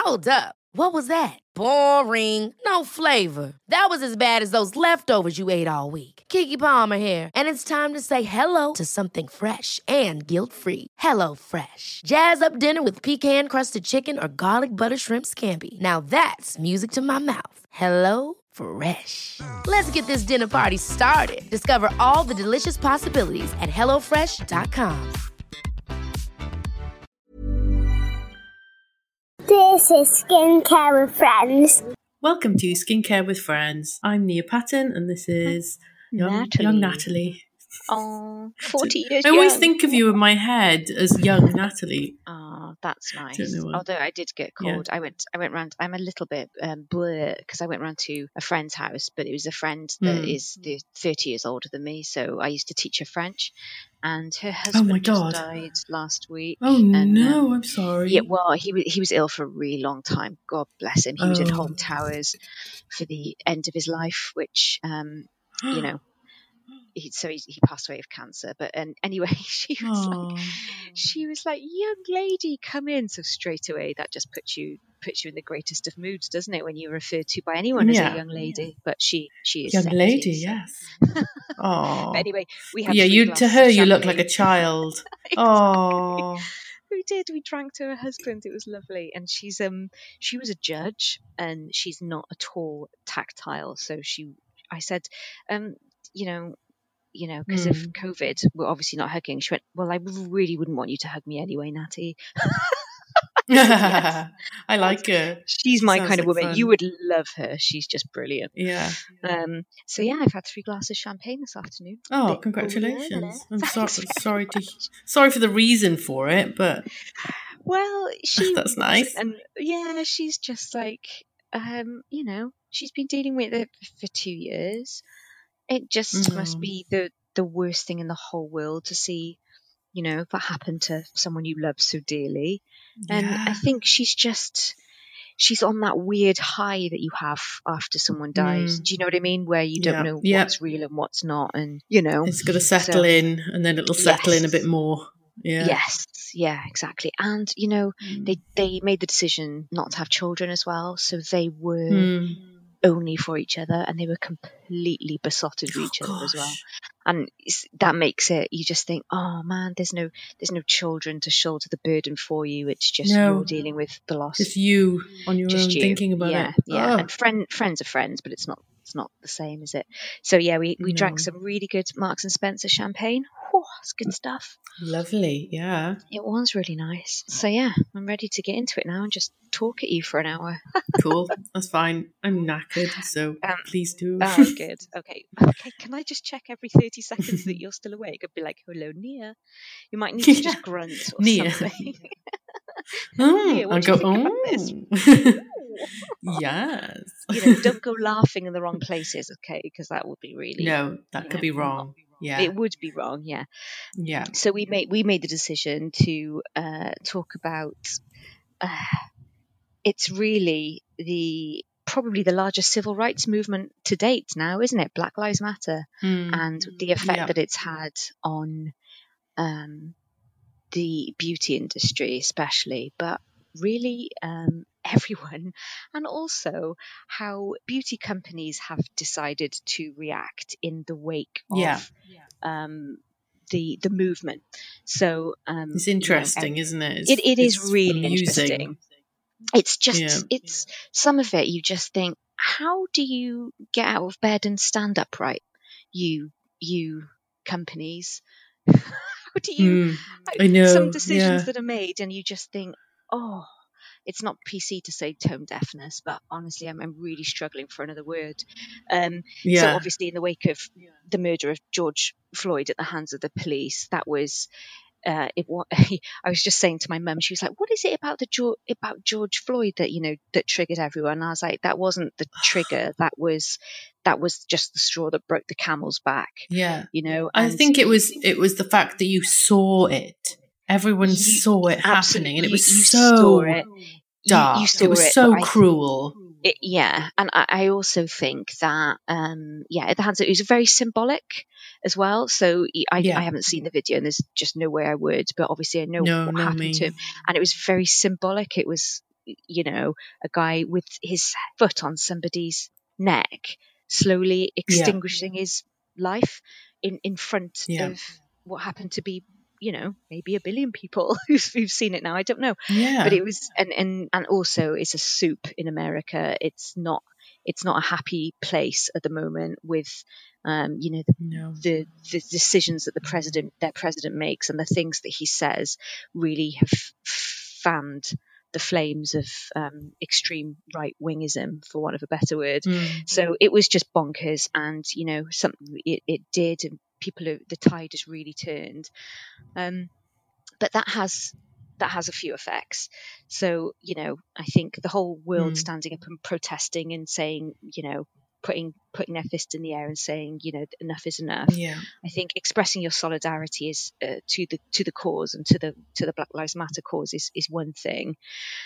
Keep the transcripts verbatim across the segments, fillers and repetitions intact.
Hold up. What was that? Boring. No flavor. That was as bad as those leftovers you ate all week. Keke Palmer here, and it's time to say hello to something fresh and guilt-free. Hello Fresh. Jazz up dinner with pecan-crusted chicken or garlic butter shrimp scampi. Now that's music to my mouth. Hello Fresh. Let's get this dinner party started. Discover all the delicious possibilities at hello fresh dot com. This is Skincare with Friends. Welcome to Skincare with Friends. I'm Nia Patton, and this is young Natalie. young Natalie. Oh, forty years I always young. think of you in my head as young Natalie. Oh, that's nice. Don't know why. Although I did get cold. I went I went round, I'm a little bit um, blur because I went round to a friend's house, but it was a friend that Mm. is the thirty years older than me. So I used to teach her French, and her husband Oh my just God. died last week. Oh and, no, um, I'm sorry. Yeah, well, he was he was ill for a really long time. God bless him. He was in Oh. Home Towers for the end of his life, which um, you know. He, so he, he passed away of cancer, but and anyway, she was Aw. like, she was like, young lady, come in. So straight away, that just puts you puts you in the greatest of moods, doesn't it, when you're referred to by anyone as Yeah. a young lady? But she she is Young seventy, lady, so- yes. Oh, But anyway, we had yeah. three You to glasses her, of you look like a champagne. child. Exactly. Oh, We did. We drank to her husband. It was lovely. And she's um she was a judge, and she's not at all tactile. So she, I said, um, you know. You know, because of Mm. COVID, we're obviously not hugging. She went, well, I really wouldn't want you to hug me anyway, Natty. I like her. She's She my sounds kind of like woman. fun. You would love her. She's just brilliant. Yeah. Um, so yeah, I've had three glasses of champagne this afternoon. Oh, Bit congratulations! I'm so, Thanks very sorry to much. sorry for the reason for it, but Well, she That's wasn't, nice. and yeah, she's just like, um, you know, she's been dealing with it for two years. It just Mm. must be the the worst thing in the whole world to see, you know, that happen to someone you love so dearly. And Yeah. I think she's just, she's on that weird high that you have after someone dies. Mm. Do you know what I mean? Where you don't Yeah. know Yeah. what's real and what's not. And, you know, It's got to settle so- in, and then it'll settle in a Yes. bit more. Yeah. Yes, yeah, exactly. And, you know, Mm. they, they made the decision not to have children as well. So they were Mm. only for each other, and they were completely besotted with Oh, each other as well. gosh. And it's, that makes it, you just think, oh man, there's no there's no children to shoulder the burden for you. It's just No. you're dealing with the loss. Just you on your Just own you. thinking about yeah, it. Yeah, Oh. and friend friends are friends, but it's not it's not the same, is it? So yeah, we, we drank No. some really good Marks and Spencer champagne. Whew, it's good stuff. Lovely. Yeah. It was really nice. So yeah, I'm ready to get into it now and just talk at you for an hour. Cool. That's fine. I'm knackered, so Um, please do. Oh, good. Okay. Okay. Can I just check every thirty seconds that you're still awake? I'd be like, hello, Nia. You might need to just Yeah. grunt or Nia. something. Oh, Nia, what I'll do you go, think about this? oh. Yes. You know, don't go laughing in the wrong places, okay? Because that would be really. No, that you could know, be wrong. Yeah. It would be wrong, yeah. Yeah. So we made we made the decision to uh, talk about. Uh, it's really the probably the largest civil rights movement to date now, isn't it? Black Lives Matter, Mm. and the effect Yeah. that it's had on um, the beauty industry, especially, but really um, everyone, and also how beauty companies have decided to react in the wake of Yeah. um, the the movement. So um, It's you know, interesting, isn't it? It's, it, it is it's really amusing. interesting. It's just, Yeah. it's some of it. You just think, how do you get out of bed and stand upright? You, you companies. How do you? Mm. how- I know. Some decisions Yeah. that are made, and you just think, oh, it's not P C to say tone deafness, but honestly, I'm, I'm really struggling for another word. Um, Yeah. So obviously, in the wake of the murder of George Floyd at the hands of the police, that was. Uh, it wa- I was just saying to my mum, she was like, "What is it about the George, about George Floyd that you know that triggered everyone?" And I was like, "That wasn't the trigger. That was that was just the straw that broke the camel's back." Yeah. You know, I and think it was it was the fact that you saw it. Everyone You- saw it happening, absolutely, and it was you, you so saw it. You- dark. You, saw it was it, so but I- cruel. It, yeah, and I, I also think that um, yeah, at the hands of, it was very symbolic as well. So I, Yeah. I haven't seen the video, and there's just no way I would. But obviously, I know No, what no happened me. to him, and it was very symbolic. It was you know, a guy with his foot on somebody's neck, slowly extinguishing his life in, in front Yeah. of what happened to be, you know, maybe a billion people who've, who've seen it now. I don't know. Yeah. But it was, and, and, and also it's a soup in America. It's not, it's not a happy place at the moment with, um, you know, the, No. the, the decisions that the president, their president makes and the things that he says really have fanned the flames of um, extreme right wingism, for want of a better word. Mm. So it was just bonkers, and you know, something it, it did, and people, are, the tide has really turned. Um, but that has that has a few effects. So you know, I think the whole world Mm. standing up and protesting and saying, you know, putting putting their fist in the air and saying, you know, enough is enough. Yeah. I think expressing your solidarity is uh, to the to the cause and to the to the Black Lives Matter cause is is one thing.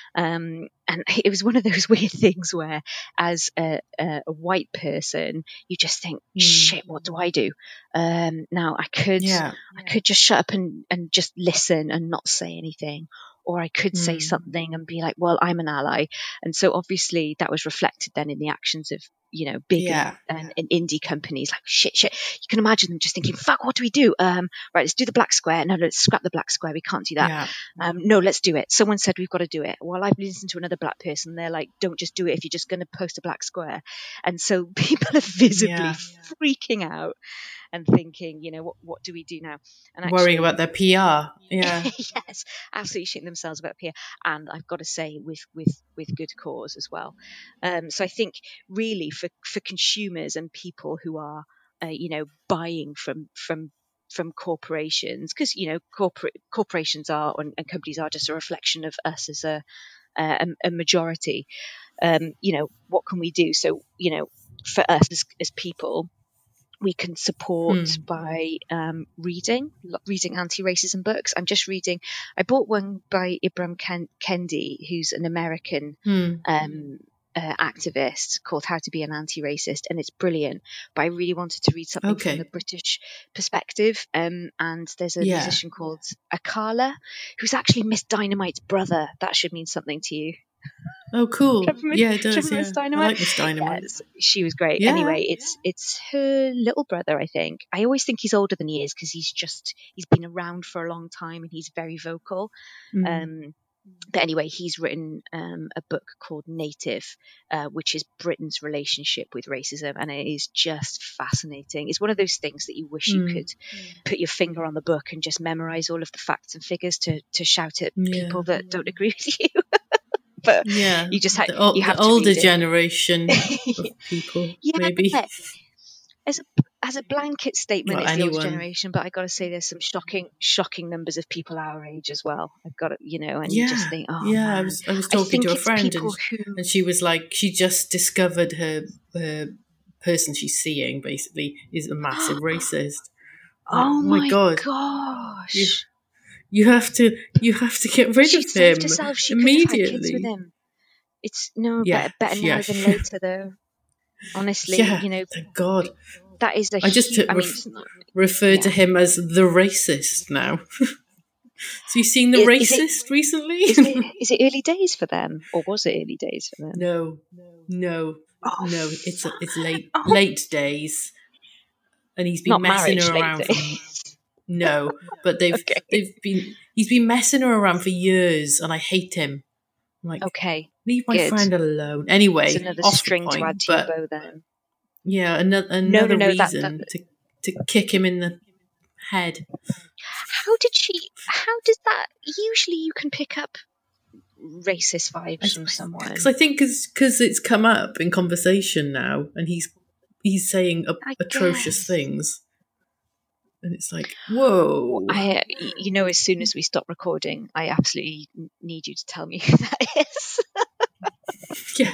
Um, and it was one of those weird things where, as a, a, a white person, you just think, Mm. shit, what do I do? Um, now I could, Yeah. I could just shut up and, and just listen and not say anything. Or I could say Mm. something and be like, well, I'm an ally. And so obviously that was reflected then in the actions of, you know, big Yeah. and, and indie companies like shit, shit. You can imagine them just thinking, fuck, what do we do? Um, right, let's do the black square. No, let's scrap the black square. We can't do that. Yeah. Um, no, let's do it. Someone said we've got to do it. Well, I've listened to another black person. They're like, don't just do it if you're just going to post a black square. And so people are visibly Yeah. freaking out and thinking, you know, what what do we do now? And actually, Worrying about their P R. Yeah. yes, absolutely shitting themselves about P R. And I've got to say, with with with good cause as well. Um, so I think really for for consumers and people who are, uh, you know, buying from from from corporations, because you know corporate corporations are and, and companies are just a reflection of us as a a, a majority. Um, you know, what can we do? So you know, for us as, as people, we can support Mm. by um, reading, reading anti-racism books. I'm just reading. I bought one by Ibram Ken- Kendi, who's an American Mm. um, uh, activist, called How to Be an Anti-Racist, and it's brilliant. But I really wanted to read something Okay. from the British perspective. Um, and there's a Yeah. musician called Akala, who's actually Miss Dynamite's brother. That should mean something to you. Oh, cool. Do you remember- Yeah, it do you does. remember Yeah. Miss I Dynamite? like Miss Dynamite. Yes, she was great. Yeah. Anyway, it's it's her little brother, I think. I always think he's older than he is because he's just he's been around for a long time and he's very vocal. Mm. Um, but anyway, he's written um, a book called Native, uh, which is Britain's relationship with racism, and it is just fascinating. It's one of those things that you wish you Mm. could put your finger on the book and just memorize all of the facts and figures to to shout at Yeah. people that don't agree with you. But Yeah. you just ha- the, o- you have the to older read it. generation of people, Yeah, maybe. as a as a blanket statement, Well, it's the older anyone. generation, but I got to say, there's some shocking, shocking numbers of people our age as well. I've got to, you know, and you just Yeah. think, oh Yeah. man. I was I was I talking think to a it's friend, and people sh- who, and she was like, she just discovered her her person she's seeing basically is a massive racist. Like, oh my my god, gosh, you you have to you have to get rid she of saved him herself. She could have had kids with immediately. him. It's no Yeah. better, better Yeah. now than later, though. Honestly, Yeah. you know, Thank God. that is a I just huge. uh, I mean, ref- it's not, refer to yeah. him as the racist now. So you seen the Is, racist is it recently? is it is it early days for them, or was it early days for them? No, no, Oh, no. It's it's late oh, late days, and he's been not messing marriage her around later. for no, but they've Okay. they've been he's been messing her around for years, and I hate him. I'm like, Okay, leave my good. friend alone. Anyway, It's another off the string to point, add to your but bow then. yeah, another No, another no, no. That, reason that. to to kick him in the head. How did she? How does that? Usually, you can pick up racist vibes from someone. Because I think because it's come up in conversation now, and he's he's saying a, I atrocious guess. things, and it's like, whoa. I, you know, as soon as we stop recording, I absolutely need you to tell me who that is. Yeah.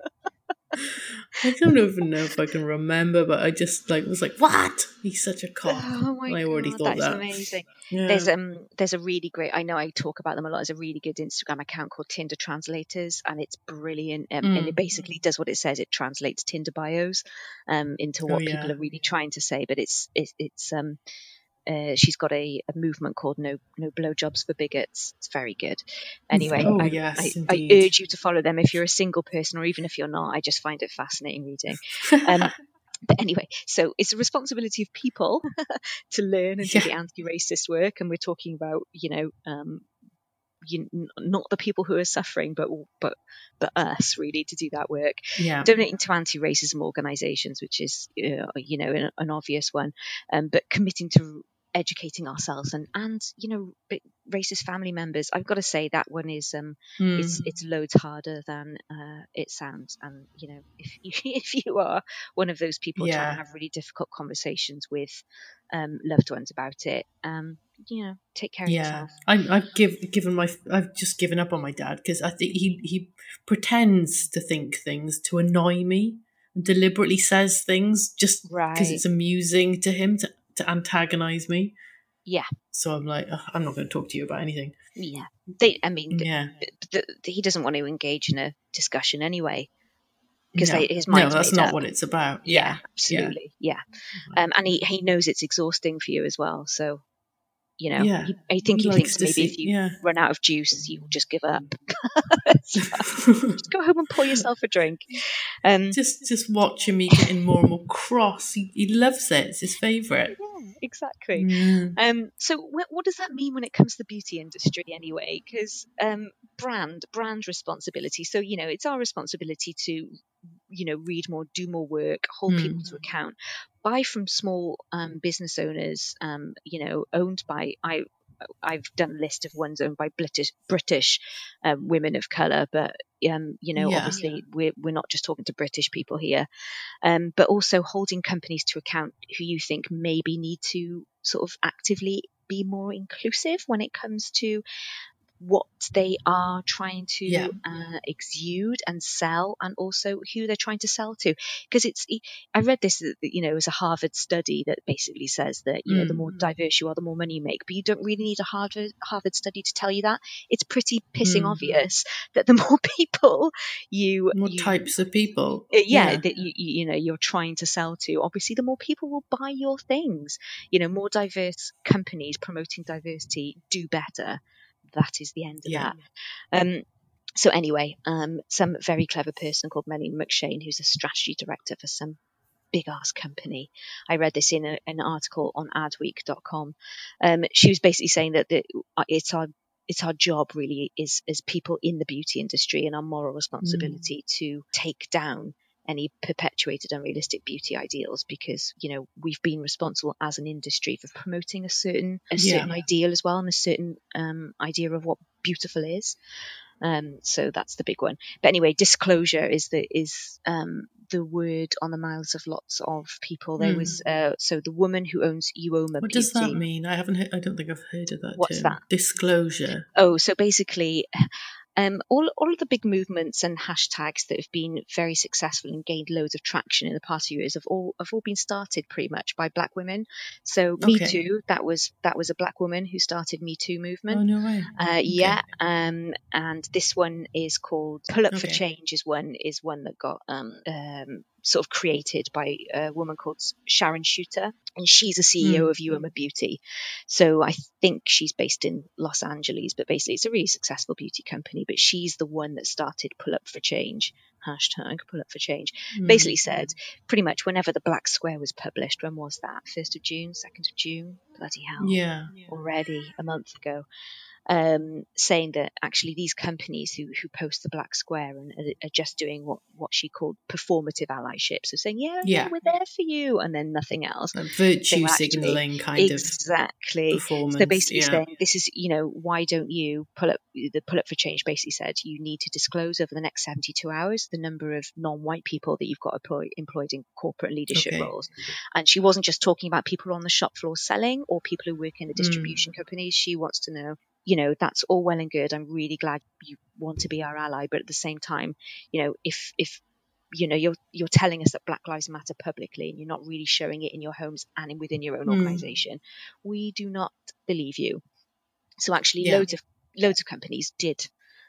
I don't even know if I can remember, but I just like was like, what? He's such a cock. Oh my And I already god, thought that is that. amazing. Yeah. There's um there's a really great, I know I talk about them a lot, there's a really good Instagram account called Tinder Translators, and it's brilliant. Um, Mm. and it basically does what it says. It translates Tinder bios um into Oh, what yeah. people are really trying to say. But it's it, it's um uh, she's got a, a movement called No No Blowjobs for Bigots. It's very good. Anyway, Oh, I, yes, I, I indeed. urge you to follow them if you're a single person, or even if you're not. I just find it fascinating reading. Um, but anyway, so it's a responsibility of people to learn and do Yeah. the anti-racist work, and we're talking about, you know, um, you, not the people who are suffering, but but but us really to do that work. Yeah. Donating to anti-racism organisations, which is uh, you know an, an obvious one, um, but committing to educating ourselves and and you know racist family members. I've got to say that one is um Mm. it's it's loads harder than uh, it sounds. And you know if you if you are one of those people Yeah. trying to have really difficult conversations with um, loved ones about it, um, you know, take care of Yeah, yourself. I, I've give, given my, I've just given up on my dad because I think he he pretends to think things to annoy me and deliberately says things just because Right. it's amusing to him to, to antagonize me. Yeah. So I'm like, "Ugh, I'm not going to talk to you about anything. Yeah. They, I mean, Yeah, th- th- th- he doesn't want to engage in a discussion anyway because no, his no, mind's that's made not up. what it's about. Yeah, Yeah, absolutely. Yeah. Um, and he, he knows it's exhausting for you as well. So, you know, yeah. he, I think He he, likes thinks to maybe see- if you yeah. run out of juice, you just give up. So, just go home and pour yourself a drink. Um, just just watching me getting more and more cross. He, he loves it. It's his favourite. yeah, exactly. Mm. Um, so what, what does that mean when it comes to the beauty industry anyway? Because um, brand, brand responsibility. So, you know, it's our responsibility to, you know, read more, do more work, hold Mm. people to account, buy from small um, business owners, um, you know, owned by, I, I've done a list of ones owned by British British um, women of colour, but um, you know, Yeah. obviously we're we're not just talking to British people here, um, but also holding companies to account who you think maybe need to sort of actively be more inclusive when it comes to what they are trying to Yeah. uh, exude and sell, and also who they're trying to sell to. Because it's, I read this, you know, as a Harvard study that basically says that, you know, the Mm. more diverse you are, the more money you make. But you don't really need a Harvard Harvard study to tell you that. It's pretty pissing Mm. obvious that the more people you, More you types of people. uh, yeah, Yeah. that you, you you know you're trying to sell to, obviously the more people will buy your things. You know, more diverse companies promoting diversity do better. That is the end of Yeah. that. Um, so anyway, um, some very clever person called Melanie McShane, who's a strategy director for some big ass company. I read this in a, an article on adweek dot com. Um, she was basically saying that the, it's our it's our job really is as people in the beauty industry and our moral responsibility mm. to take down any perpetuated unrealistic beauty ideals, because you know we've been responsible as an industry for promoting a certain a Yeah. certain ideal as well, and a certain um, idea of what beautiful is. Um, so that's the big one. But anyway, disclosure is the is um, the word on the mouths of lots of people. There Mm. was uh, so the woman who owns Uoma What Beauty. does that mean? I haven't. He- I don't think I've heard of that What's term. that? Disclosure. Oh, so basically, um, all all of the big movements and hashtags that have been very successful and gained loads of traction in the past few years have all have all been started pretty much by black women. So Me Okay. Too, that was that was a black woman who started Me Too movement. Oh, no way. Uh, Okay. Yeah, um, and this one is called Pull Up for Okay. Change. Is one is one that got um, um, sort of created by a woman called Sharon Shooter, and she's a C E O Mm. of Uoma Beauty. So I think she's based in Los Angeles, but basically it's a really successful beauty company. But she's the one that started Pull Up for Change, hashtag Pull Up for Change. Mm. Basically said pretty much whenever the Black Square was published, when was that? First of June, second of June? Bloody hell! Yeah. Already a month ago. Um, saying that actually these companies who, who post the Black Square and are, are just doing what, what she called performative allyship. So saying, yeah, yeah, Yeah. we're there for you, and then nothing else. Like They virtue were actually- signalling kind exactly. of performance. So basically yeah. saying, this is, you know, why don't you pull up, the Pull Up for Change basically said you need to disclose over the next seventy-two hours the number of non-white people that you've got employ, employed in corporate leadership Okay. roles. And she wasn't just talking about people on the shop floor selling or people who work in the distribution mm. companies. She wants to know, you know, that's all well and good. I'm really glad you want to be our ally, but at the same time, you know, if if you know you're you're telling us that Black Lives Matter publicly and you're not really showing it in your homes and in, within your own Mm. organization, we do not believe you. So actually, Yeah. loads of loads of companies did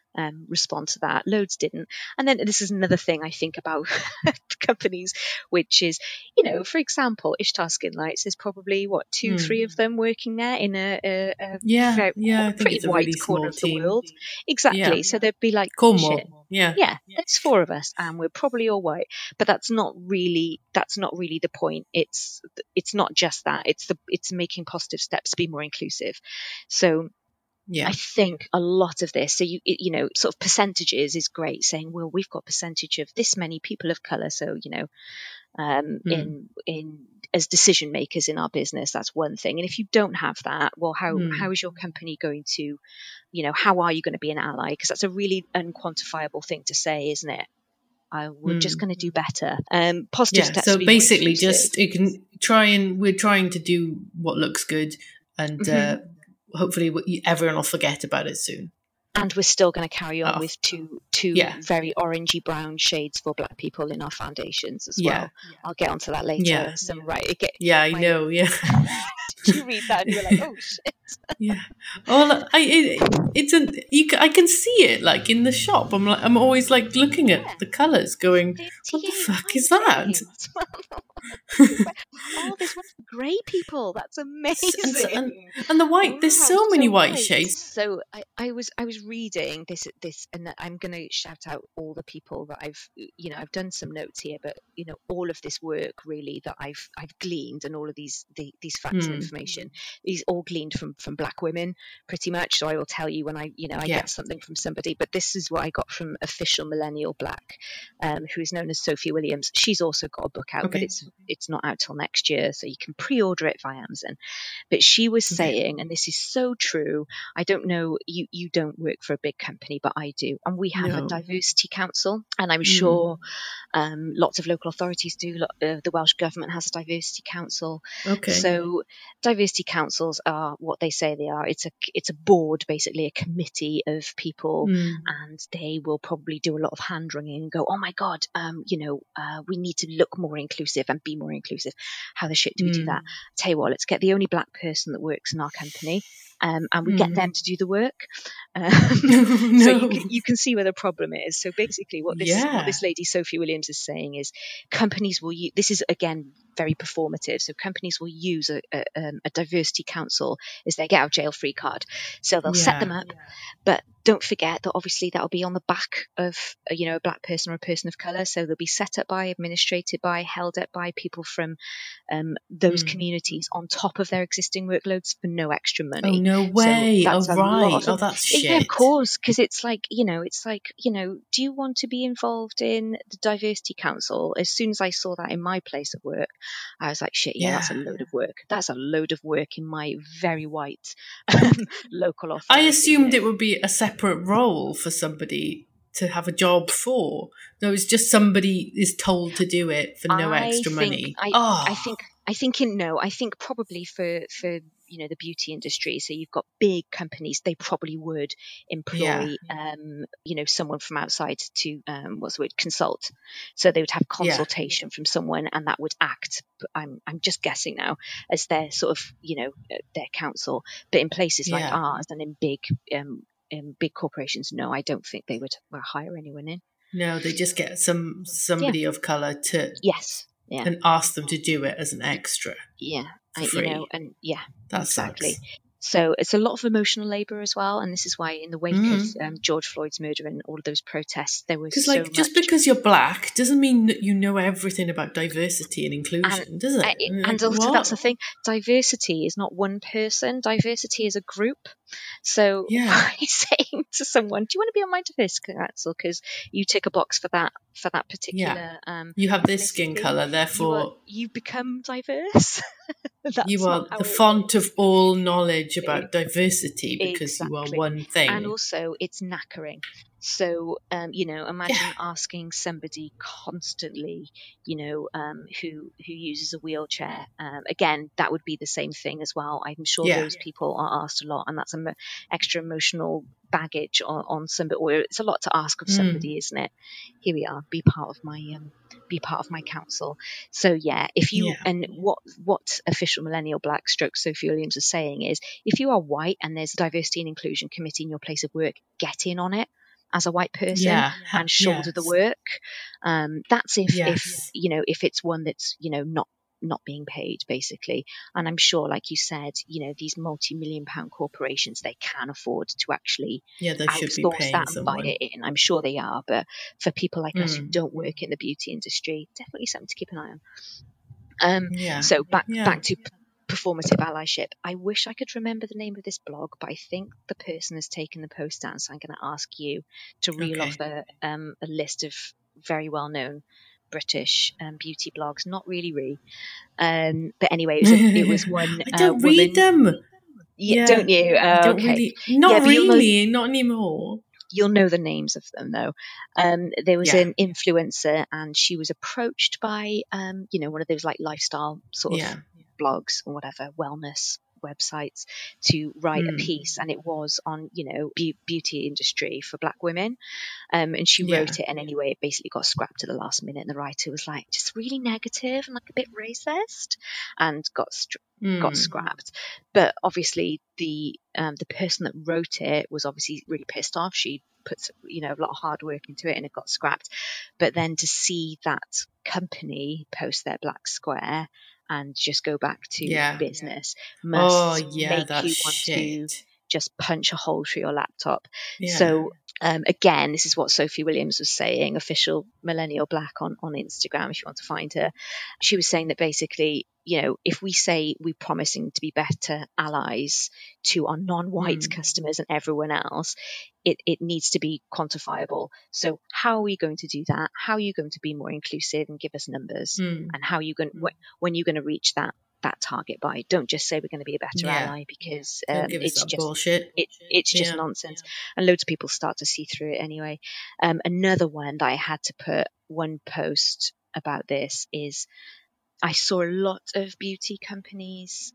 um, respond to that. Loads didn't. And then this is another thing I think about companies, which is, you know, for example, Ishtar Skin Lights, there's probably what two, Mm. three of them working there in a, a, a Yeah, very, yeah, I think pretty it's a white really corner small of the team. world. Exactly. Yeah. So they'd be like, Cornwall. shit. Yeah. Yeah, there's four of us, and we're probably all white. But that's not really that's not really the point. It's it's not just that. It's the it's making positive steps to be more inclusive. So Yeah. I think a lot of this, so you you know, sort of percentages is great. Saying, well, we've got percentage of this many people of color, so you know, um, Mm. in in as decision makers in our business, that's one thing. And if you don't have that, well, how Mm. how is your company going to, you know, how are you going to be an ally? Because that's a really unquantifiable thing to say, isn't it? Uh, we're just Mm. going to do better. Um, positive Yeah. steps. So to be more basically, inclusive. just you can try and we're trying to do what looks good, and Mhm. uh, hopefully we- everyone will forget about it soon. And we're still going to carry on Oh. with two two Yeah. very orangey brown shades for black people in our foundations as Yeah. well. I'll get onto that later. Yeah. Some right. it Get, Yeah, I my- know. Yeah. Did you read that and you were like, oh shit? Yeah. Well, I it, it's an you, ca- I can see it like in the shop. I'm like I'm always like looking at Yeah. the colours, going, what the thirty-eight fuck is white that? shades. Oh, there's one for grey people. That's amazing. And, so- and and the white. There's Wow, so many white white. shades. So I, I was I was reading this this, and I'm going to shout out all the people that I've you know I've done some notes here, but you know all of this work really that I've I've gleaned, and all of these the, these facts Hmm. and information, these all gleaned from from black women pretty much. So I will tell you when I you know I Yeah. get something from somebody, but this is what I got from Official Millennial Black, um, who is known as Sophie Williams. She's also got a book out, but Okay. it's it's not out till next year, so you can pre-order it via Amazon. But she was Okay. saying, and this is so true, I don't know, you, you don't work for a big company, but I do. And we have a No. diversity council, and I'm Mm. sure um, lots of local authorities do. Lo- Uh, the Welsh Government has a diversity council. Okay. So diversity councils are what they say they are. It's a it's a board, basically a committee of people, Mm. and they will probably do a lot of hand wringing and go, oh my God, um, you know, uh, we need to look more inclusive and be more inclusive. How the shit do we do Mm. that? Tell you what, let's get the only black person that works in our company, um, and we get Mm. them to do the work. Um, No. So you can, you can see where the problem is. So basically, what this Yeah. what this lady Sophie Williams is saying is, companies will use, this is again very performative. So companies will use a, a, um, a diversity council as their get out of jail free card. So they'll set Yeah. them up, but don't forget that obviously that'll be on the back of uh, you know a black person or a person of color. So they'll be set up by, administrated by, held up by people from um, those Mm. communities on top of their existing workloads for no extra money. Oh no way! So Oh that's a right! lot Oh, of- that's shit. Yeah, of course, because it's like, you know, it's like, you know, do you want to be involved in the diversity council? As soon as I saw that in my place of work, I was like, shit, yeah, that's a Yeah. load of work. That's a load of work in my very white um, local authority. I assumed you it know. would be a separate role for somebody to have a job for. No, it's just somebody is told to do it for no I extra think- money. I, oh, I think I think in no, I think probably for for you know the beauty industry. So you've got big companies, they probably would employ um you know someone from outside to um what's the word consult. So they would have consultation from someone, and that would act. I'm I'm just guessing now as their sort of you know their council. But in places like Yeah. ours and in big um in big corporations, no, I don't think they would uh, hire anyone in. no, they just get some somebody of color to Yes. Yeah. and ask them to do it as an extra. Yeah, for I, you free. know, and yeah, That exactly. sucks. So it's a lot of emotional labour as well, and this is why in the wake of Mhm. um, George Floyd's murder and all of those protests, there was Because so like just much. because you're black doesn't mean that you know everything about diversity and inclusion, does it? I- Like, and also what? that's the thing, diversity is not one person, diversity is a group. So Yeah. by saying to someone, do you want to be on my diversity council because you tick a box for that for that particular um You have this skin ethnicity, color, you, are, therefore you become diverse. That's you not are how the it font works. of all knowledge about diversity because Exactly. you are one thing. And also it's knackering. So um, you know, imagine Yeah. asking somebody constantly, you know, um, who who uses a wheelchair. Um, again, that would be the same thing as well. I'm sure Yeah. those people are asked a lot, and that's an mo- extra emotional baggage on, on somebody. Or it's a lot to ask of Mm. somebody, isn't it? Here we are. Be part of my um, be part of my council. So yeah, if you Yeah. and what what Official Millennial Black stroke Sophie Williams is saying is, if you are white and there's a diversity and inclusion committee in your place of work, get in on it. as a white person Yeah. and shoulder Yes. the work. Um, that's if, Yes. if, you know, if it's one that's, you know, not, not being paid basically. And I'm sure, like you said, you know, these multi-million pound corporations, they can afford to actually Yeah, they should be outsource paying that and buy someone. it in. I'm sure they are. But for people like us who Mm. don't work in the beauty industry, definitely something to keep an eye on. Um, Yeah. so back, Yeah. back to p- performative allyship. I wish I could remember the name of this blog, but I think the person has taken the post down. So I'm going to ask you to reel Okay. off a, um, a list of very well-known British um, beauty blogs. Not really, really. Um, but anyway, it was, a, it was one I uh, don't woman. read them. Yeah, Yeah. don't you? I Uh, don't okay. really. Not Yeah, but you'll know, really. Not anymore. you'll know the names of them though. Um, there was Yeah. an influencer and she was approached by, um, you know, one of those like lifestyle sort Yeah. of blogs or whatever, wellness websites to write a Mm. piece. And it was on, you know, be- beauty industry for black women. Um, and she Yeah. wrote it, and anyway, it basically got scrapped at the last minute. And the writer was like, just really negative and like a bit racist, and got str- got Mm. scrapped. But obviously, the um, the person that wrote it was obviously really pissed off. She put, you know, a lot of hard work into it, and it got scrapped. But then to see that company post their black square and just go back to Yeah. business Oh must yeah, make that's you want to shit. just punch a hole through your laptop. Yeah. So um, again, this is what Sophie Williams was saying, official Millennial Black on, on Instagram, if you want to find her. She was saying that basically, you know, if we say we're promising to be better allies to our non-white Mm. customers and everyone else, it, it needs to be quantifiable. So how are we going to do that? How are you going to be more inclusive and give us numbers? Mm. And how are you going, when, when you're going to reach that that target by? Don't just say we're going to be a better Yeah. ally, because Don't um, give us it's that just bullshit. it, it's just Yeah. nonsense. And loads of people start to see through it anyway. Um, another one that I had to put one post about this is I saw a lot of beauty companies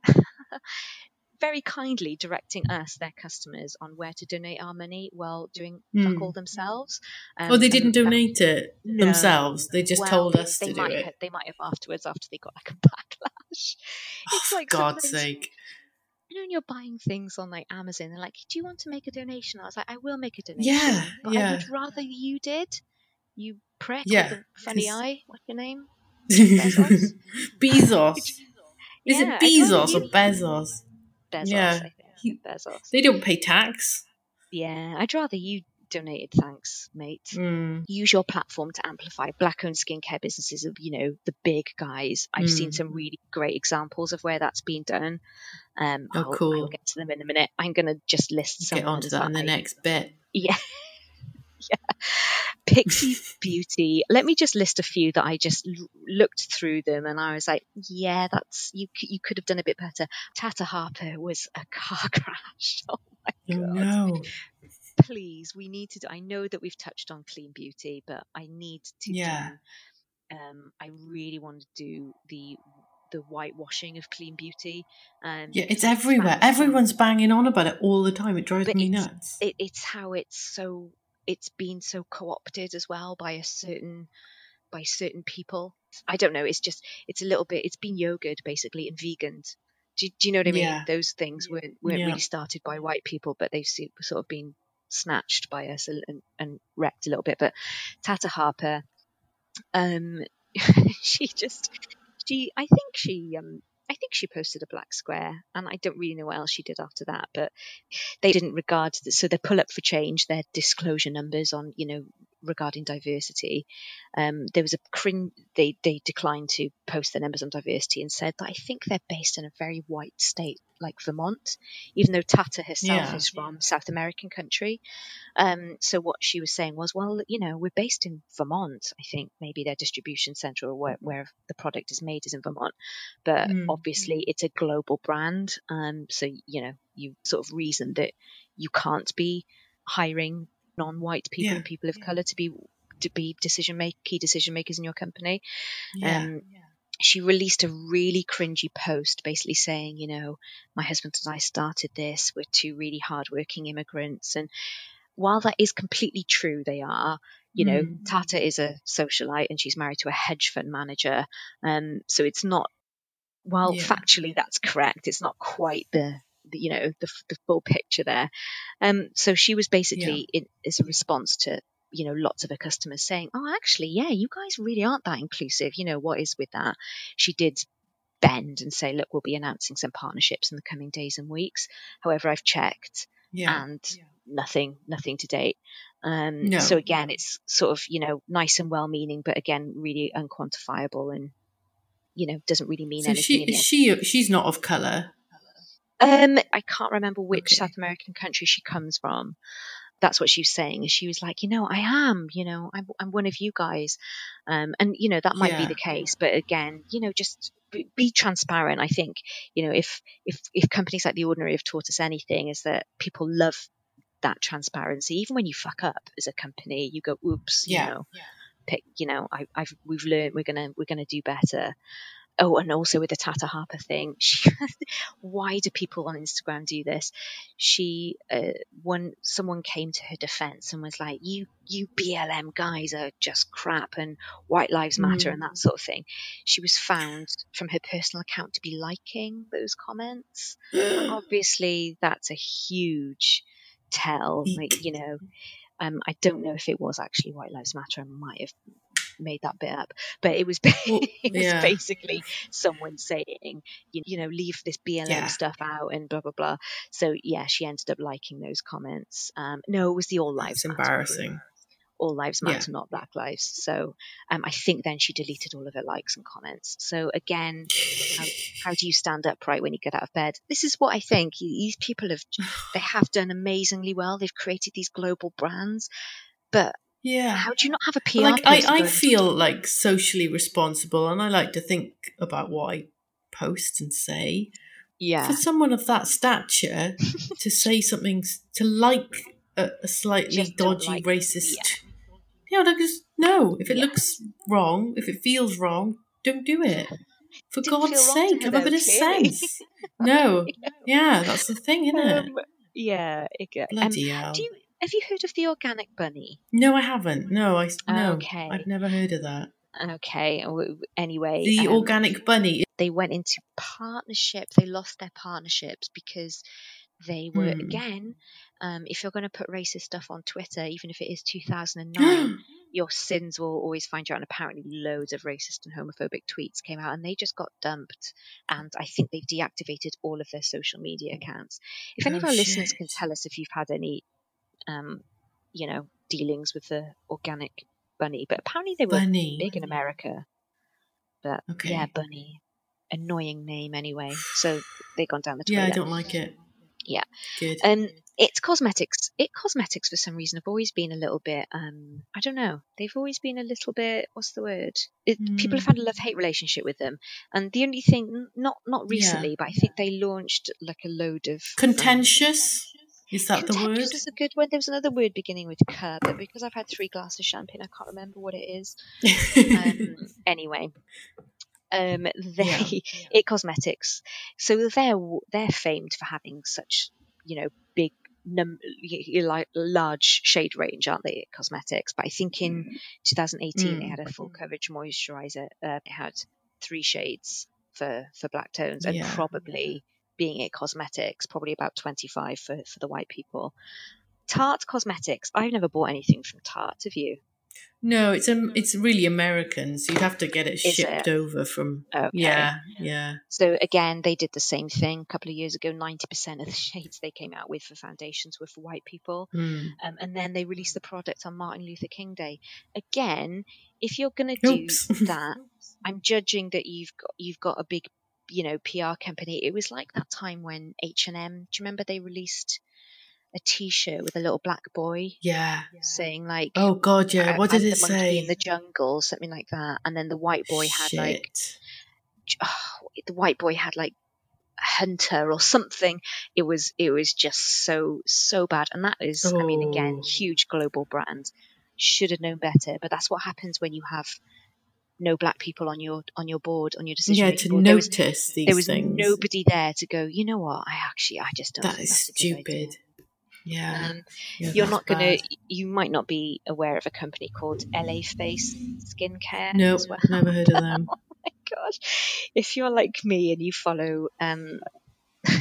very kindly directing us, their customers, on where to donate our money while doing fuck all Mm. themselves. Oh, Um, they and didn't that, donate it no, themselves. They just well, told they, us they to do might it. have, they might have afterwards, after they got like a backlash. Oh, It's for like God's sometimes, sake. you know, when you're buying things on like Amazon, they're like, do you want to make a donation? I was like, I will make a donation, Yeah. but I Yeah. would rather you did. You prick Yeah. with the funny 'Cause- eye. What's your name? Bezos? Bezos. Is Yeah, it I'd rather Bezos or you. Bezos? Bezos, Yeah. I think. He- Bezos. They don't pay tax. Yeah, I'd rather you donated, thanks, mate. Mm. Use your platform to amplify black-owned skincare businesses of, you know, the big guys. I've seen Mm. some really great examples of where that's been done. Um, Oh, I'll, I'll cool. get to them in a minute. I'm going to just list some Get onto ones that that in the I, next bit. yeah, yeah. Pixie Beauty. Let me just list a few that I just l- looked through them and I was like, yeah, that's you. c- You could have done a bit better. Tata Harper was a car crash. Oh my Oh god! no. Please, we need to. Do, I know that we've touched on clean beauty, but I need to Yeah. do. Um, I really want to do the the whitewashing of clean beauty. Um, Yeah, because it's I everywhere. found- Everyone's banging on about it all the time. It drives but me it's nuts. it, it's how it's so it's been so co-opted as well by a certain by certain people. I don't know. It's just it's a little bit. It's been yogurt basically and vegans. Do, do you know what I mean? Yeah. Those things weren't weren't Yeah. really started by white people, but they've se- sort of been snatched by us and, and, and wrecked a little bit. But Tata Harper, um, she just she I think she um I think she posted a black square, and I don't really know what else she did after that, but they didn't regard the, so their pull up for change, their disclosure numbers on, you know, regarding diversity. Um, there was a crin they they declined to post their numbers on diversity and said that I think they're based in a very white state like Vermont, even though Tata herself Yeah. is from South American country. Um, so what she was saying was, well, you know, we're based in Vermont. I think maybe their distribution center or where, where the product is made is in Vermont, but Mm. obviously it's a global brand. Um, so, you know, you sort of reason that you can't be hiring non-white people Yeah. and people of color to be to be decision make key decision makers in your company. Yeah. Um, she released a really cringy post basically saying, you know, my husband and I started this. We're two really hardworking immigrants. And while that is completely true, they are, you know, Mm. Tata is a socialite and she's married to a hedge fund manager. Um, so it's not, while Yeah. factually that's correct, it's not quite the the, you know, the, the full picture there. Um, so she was basically Yeah. in, as a response to, you know, lots of her customers saying, oh, actually, yeah, you guys really aren't that inclusive. You know, what is with that? She did bend and say, look, we'll be announcing some partnerships in the coming days and weeks. However, I've checked Yeah. and nothing, nothing to date. Um, No. so again, it's sort of, you know, nice and well-meaning, but again, really unquantifiable and, you know, doesn't really mean So anything she in the is end. she she's not of colour. Um, I can't remember which Okay. South American country she comes from. That's what she was saying. And she was like, you know, I am, you know, I'm, I'm one of you guys. Um, and, you know, that might be Yeah. the case. But again, you know, just be, be transparent. I think, you know, if, if, if companies like The Ordinary have taught us anything, is that people love that transparency. Even when you fuck up as a company, you go, oops, you Yeah. know, pick, you know, I, I've, we've learned we're going to, we're going to do better. Oh, and also with the Tata Harper thing, she, why do people on Instagram do this? She, uh, when someone came to her defense and was like, you, you B L M guys are just crap and White Lives Matter Mm. and that sort of thing. She was found from her personal account to be liking those comments. And obviously that's a huge tell, like, you know, um, I don't know if it was actually White Lives Matter. I might have made that bit up, but it was Well, it was yeah. basically someone saying, you, you know, leave this B L M Yeah. stuff out and blah blah blah. So yeah, she ended up liking those comments. Um, no, it was the All Lives It's Matter embarrassing. group. All Lives Matter, Yeah. not Black Lives. So um, I think then she deleted all of her likes and comments. So again, how, how do you stand upright when you get out of bed? This is what I think. These people have they have done amazingly well. They've created these global brands, but Yeah. how do you not have a P But R like I, person I going, feel like socially responsible, and I like to think about what I post and say. yeah, For someone of that stature to say something, s- to like a, a slightly just don't dodgy, like, racist, yeah, yeah, like just no. If it yeah. looks wrong, if it feels wrong, don't do it. For Didn't God's feel wrong to sake, her have a though, bit of clearly. sense. No, yeah, that's the thing, isn't it? um, yeah, it, um, Bloody hell. do you have you heard of the organic bunny? No, I haven't. No, I no, Okay, I've never heard of that. okay. w- Anyway, The um, organic bunny. they went into partnership. They lost their partnerships because they were Hmm. again. Um, if you're going to put racist stuff on Twitter, even if it is two thousand nine, your sins will always find you out. And apparently, loads of racist and homophobic tweets came out, and they just got dumped. And I think they've deactivated all of their social media accounts. If any Oh, of our listeners shit. can tell us if you've had any, um, you know, dealings with the organic bunny, but apparently they were Bunny. big in America. But Okay. yeah, bunny, annoying name anyway. So they've gone down the toilet. Yeah, I don't like it. Yeah. Good. Um, it's cosmetics. It cosmetics for some reason have always been a little bit. Um, I don't know. They've always been a little bit. What's the word? It, Mm. People have had a love-hate relationship with them, and the only thing, not not recently, Yeah. but I think they launched like a load of Contentious? Is that the Contentious word? is a good word. There was another word beginning with "cur," but because I've had three glasses of champagne, I can't remember what it is. Um, anyway, um, they Yeah. It Cosmetics. So they're they're famed for having such, you know, big num like large shade range, aren't they? It Cosmetics. But I think in twenty eighteen they Mm. had a full coverage moisturizer. Uh, it had three shades for for black tones, and Yeah. probably being It Cosmetics, probably about twenty-five for for the white people. Tarte Cosmetics. I've never bought anything from Tarte. Have you? No, it's um, it's really American, so you'd have to get it Is shipped it? over from. Okay. Yeah, yeah. So again, they did the same thing a couple of years ago. ninety percent of the shades they came out with for foundations were for white people. Mm. Um, and then they released the product on Martin Luther King Day. Again, if you're going to do Oops. that, I'm judging that you've got you've got a big, you know, P R company. It was like that time when H and M, do you remember they released a T-shirt with a little black boy Yeah. saying like, Oh God, yeah. I- What did I'm it the monkey in say? the jungle, something like that. And then the white boy had Shit. like, oh, the white boy had like hunter or something. It was it was just so so bad. And that is, I mean, again, Oh. huge global brand. Should have known better. But that's what happens when you have no black people on your on your board, on your decision Yeah, making to board. There was notice these there was things. nobody there to go, you know what, I actually I just don't That think is that's a good idea. stupid. Yeah. Um, yeah you're that's not gonna bad. you might not be aware of a company called L A Face Skincare Nope, as well. never heard of them. Oh my gosh. If you're like me and you follow um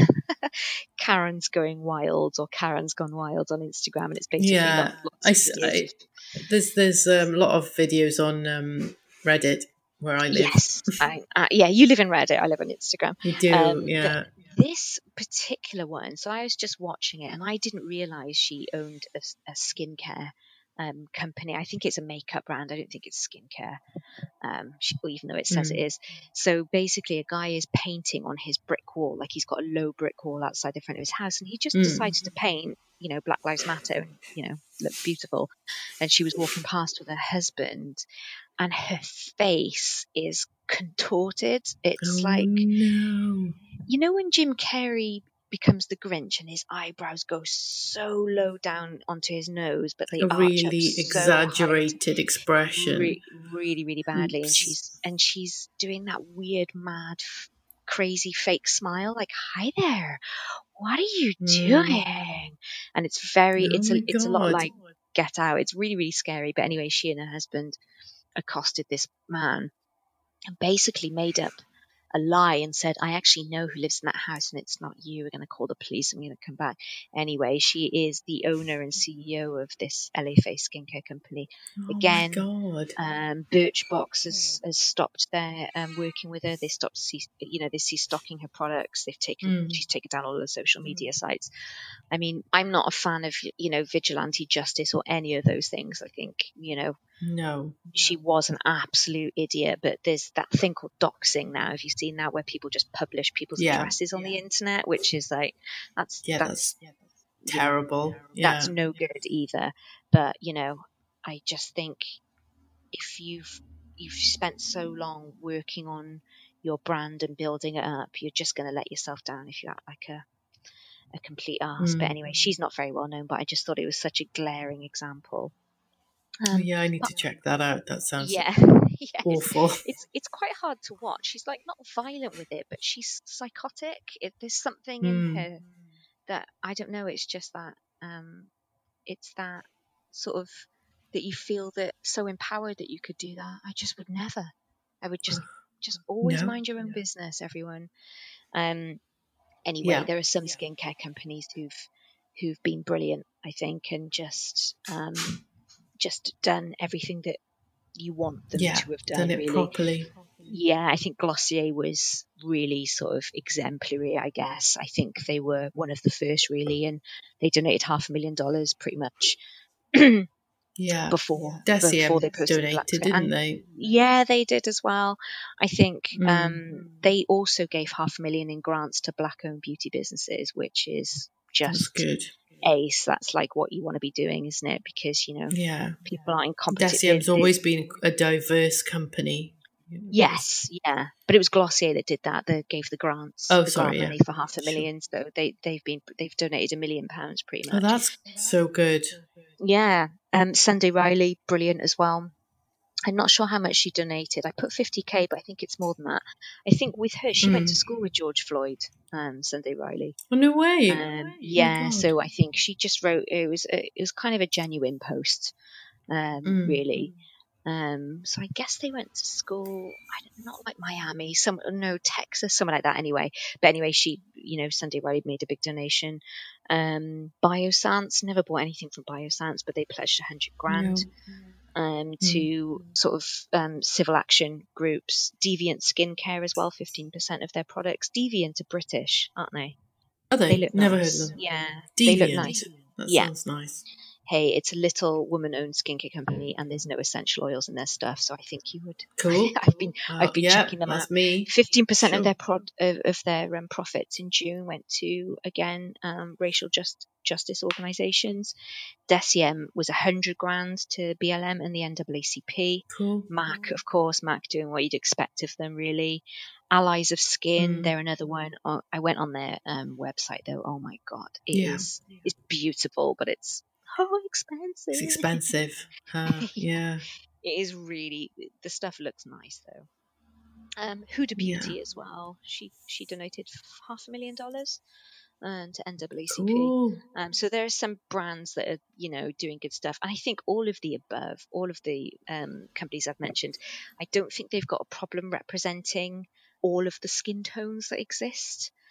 Karen's going wild or Karen's gone wild on Instagram, and it's basically Yeah, lots, lots I, of s- videos. I- there's there's um, a lot of videos on um, Reddit where I live. Yes, I, uh, yeah, you live in Reddit. I live on Instagram. You do, Um, but yeah. this particular one, so I was just watching it, and I didn't realize she owned a, s- a skincare um, company. I think it's a makeup brand. I don't think it's skincare, um, she, well, even though it says Mm. it is. So basically, a guy is painting on his brick wall, like he's got a low brick wall outside the front of his house, and he just Mm. decides to paint, you know, Black Lives Matter, and you know, look beautiful. And she was walking past with her husband, and her face is contorted. It's Oh like, no! you know, when Jim Carrey becomes the Grinch and his eyebrows go so low down onto his nose, but they A arch up really so high, exaggerated expression. re- really, really badly. And Oops. she's and she's doing that weird, mad, f- crazy fake smile, like, "Hi there, what are you Mm. doing?" And it's very, Oh it's a, my it's a lot God. like Get Out. It's really, really scary. But anyway, she and her husband accosted this man and basically made up a lie and said, "I actually know who lives in that house and it's not you. We're going to call the police and we're going to come back." Anyway, she is the owner and C E O of this L A Face skincare company. Oh Again, my God. um, Birchbox has, has stopped their um, working with her. They stopped, see, you know, they see stocking her products. They've taken, Mm. she's taken down all the social media sites. I mean, I'm not a fan of, you know, vigilante justice or any of those things. I think, you know, No. she was an absolute idiot, but there's that thing called doxing now. Have you seen that, where people just publish people's Yeah. addresses on the internet, which is like, that's, Yeah, that's, that's you know, terrible. Yeah. that's no good either. But, you know, I just think if you've, you've spent so long working on your brand and building it up, you're just going to let yourself down if you act like a, a complete arse. Mm. But anyway, she's not very well known, but I just thought it was such a glaring example. Oh, Um, yeah, I need to check that out. That sounds yeah, yeah, it's, awful. it's it's quite hard to watch. She's like not violent with it, but she's psychotic. It, there's something in Mm. her that I don't know. It's just that um, it's that sort of that you feel that so empowered that you could do that. I just would never. I would just just always No. mind your own business, everyone. Um, anyway, Yeah. there are some skincare companies who've who've been brilliant, I think, and just um, just done everything that you want them Yeah. to have Done done, it really. properly. Yeah, I think Glossier was really sort of exemplary, I guess. I think they were one of the first, really, and they donated half a million dollars pretty much Yeah. before Deciem before they posted the black donated, screen. didn't And they? yeah, they did as well. I think Mm. um, they also gave half a million in grants to black-owned beauty businesses, which is That's just good. ace. That's like what you want to be doing, isn't it? Because, you know, Yeah. people aren't incompetent. Deciem's They- they- always been a diverse company. Yes, yeah, but it was Glossier that did that. They gave the grants, Oh, the sorry, grant yeah. money for half a Sure. million. So they they've been they've donated a million pounds pretty Oh, much. that's so good. Yeah, um, Sunday Riley, brilliant as well. I'm not sure how much she donated. I put fifty k, but I think it's more than that. I think with her, she went to Mm. school with George Floyd, um, Sunday Riley. Oh, no way. Um, yeah, God. so I think she just wrote. It was a, it was kind of a genuine post, um, Mm. really. Um, so I guess they went to school, I don't not like Miami, some no Texas, somewhere like that. Anyway, but anyway, she, you know, Sunday Riley made a big donation. Um, Bioscience, never bought anything from Bioscience, but they pledged a hundred grand No. um, Mm. to sort of um, civil action groups. Deviant Skincare as well, fifteen percent of their products. Deviant are British, aren't they? Are they? They look Never nice. heard of them. Yeah, Deviant. they look nice. That Yeah. sounds nice. Hey, it's a little woman-owned skincare company, and there's no essential oils in their stuff, so I think you would. Cool. I've been Uh, I've been yeah, checking them that's out. me. Fifteen percent Sure. of their prod of, of their um, profits in June went to again um, racial just justice organisations. Deciem was a hundred grand to B L M and the N double A C P. Cool. Mac, of course, Mac doing what you'd expect of them, really. Allies of Skin, Mm. they're another one. Oh, I went on their um, website though. Oh my god, it Yeah. is it's beautiful, but it's oh expensive. It's expensive. Huh? Yeah. It is really, the stuff looks nice though. Um, Huda Beauty Yeah. as well. She she donated half a million dollars um, to N double A C P. Cool. Um, so there are some brands that are, you know, doing good stuff. And I think all of the above, all of the um, companies I've mentioned, I don't think they've got a problem representing all of the skin tones that exist.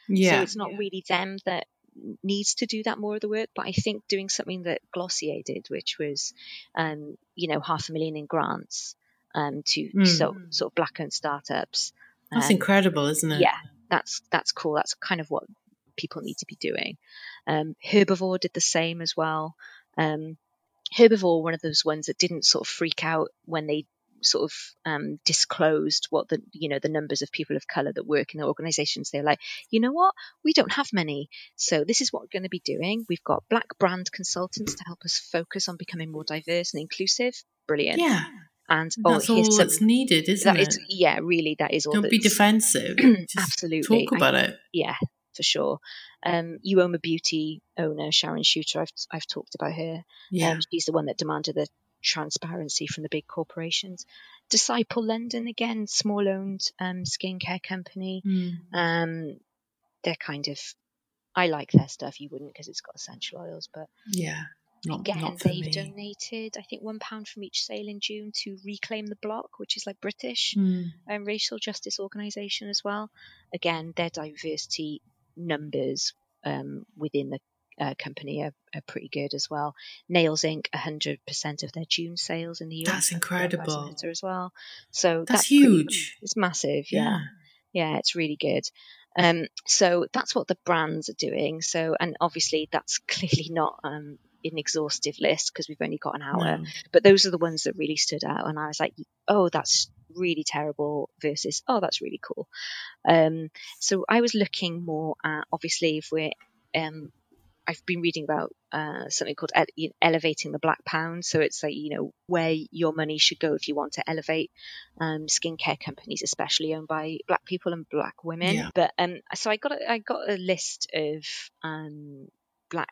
Yeah. So it's not really them that needs to do that more of the work, but I think doing something that Glossier did, which was, um, you know, half a million in grants um, to Mm. so, sort of black-owned startups. That's um, incredible, isn't it? Yeah, that's that's cool. That's kind of what people need to be doing. Um, Herbivore did the same as well. Um, Herbivore, one of those ones that didn't sort of freak out when they sort of um, disclosed what the you know the numbers of people of color that work in their organizations. They're like, you know what, we don't have many, so this is what we're going to be doing. We've got black brand consultants to help us focus on becoming more diverse and inclusive. Brilliant. Yeah. And that's oh, here's all some, that's needed, isn't that it? is, yeah, really, that is all. Don't be defensive. Just absolutely. talk about I, it. Yeah, for sure. Um, Uoma Beauty owner Sharon Shooter, I've I've talked about her. Yeah. Um, she's the one that demanded the transparency from the big corporations. Disciple London, again, small owned um, skincare company. Mm. Um, they're kind of, I like their stuff. You wouldn't because it's got essential oils, but Yeah. Not, again, not for they've me. donated, I think, one pound from each sale in June to Reclaim the Block, which is like British Mm. um, racial justice organisation as well. Again, their diversity numbers um, within the uh, company are, are pretty good as well. Nails Incorporated, one hundred percent of their June sales in the U S. That's incredible. As well. So that's, that's huge. Pretty, it's massive. Yeah. Yeah. Yeah, it's really good. Um, so that's what the brands are doing. So, and obviously that's clearly not um, an exhaustive list because we've only got an hour, No. but those are the ones that really stood out. And I was like, oh, that's really terrible versus, oh, that's really cool. Um, so I was looking more at, obviously, if we're, um, I've been reading about uh, something called ele- elevating the black pound. So it's like, you know, where your money should go if you want to elevate um, skincare companies, especially owned by black people and black women. Yeah. But um, so I got a, I got a list of um, black.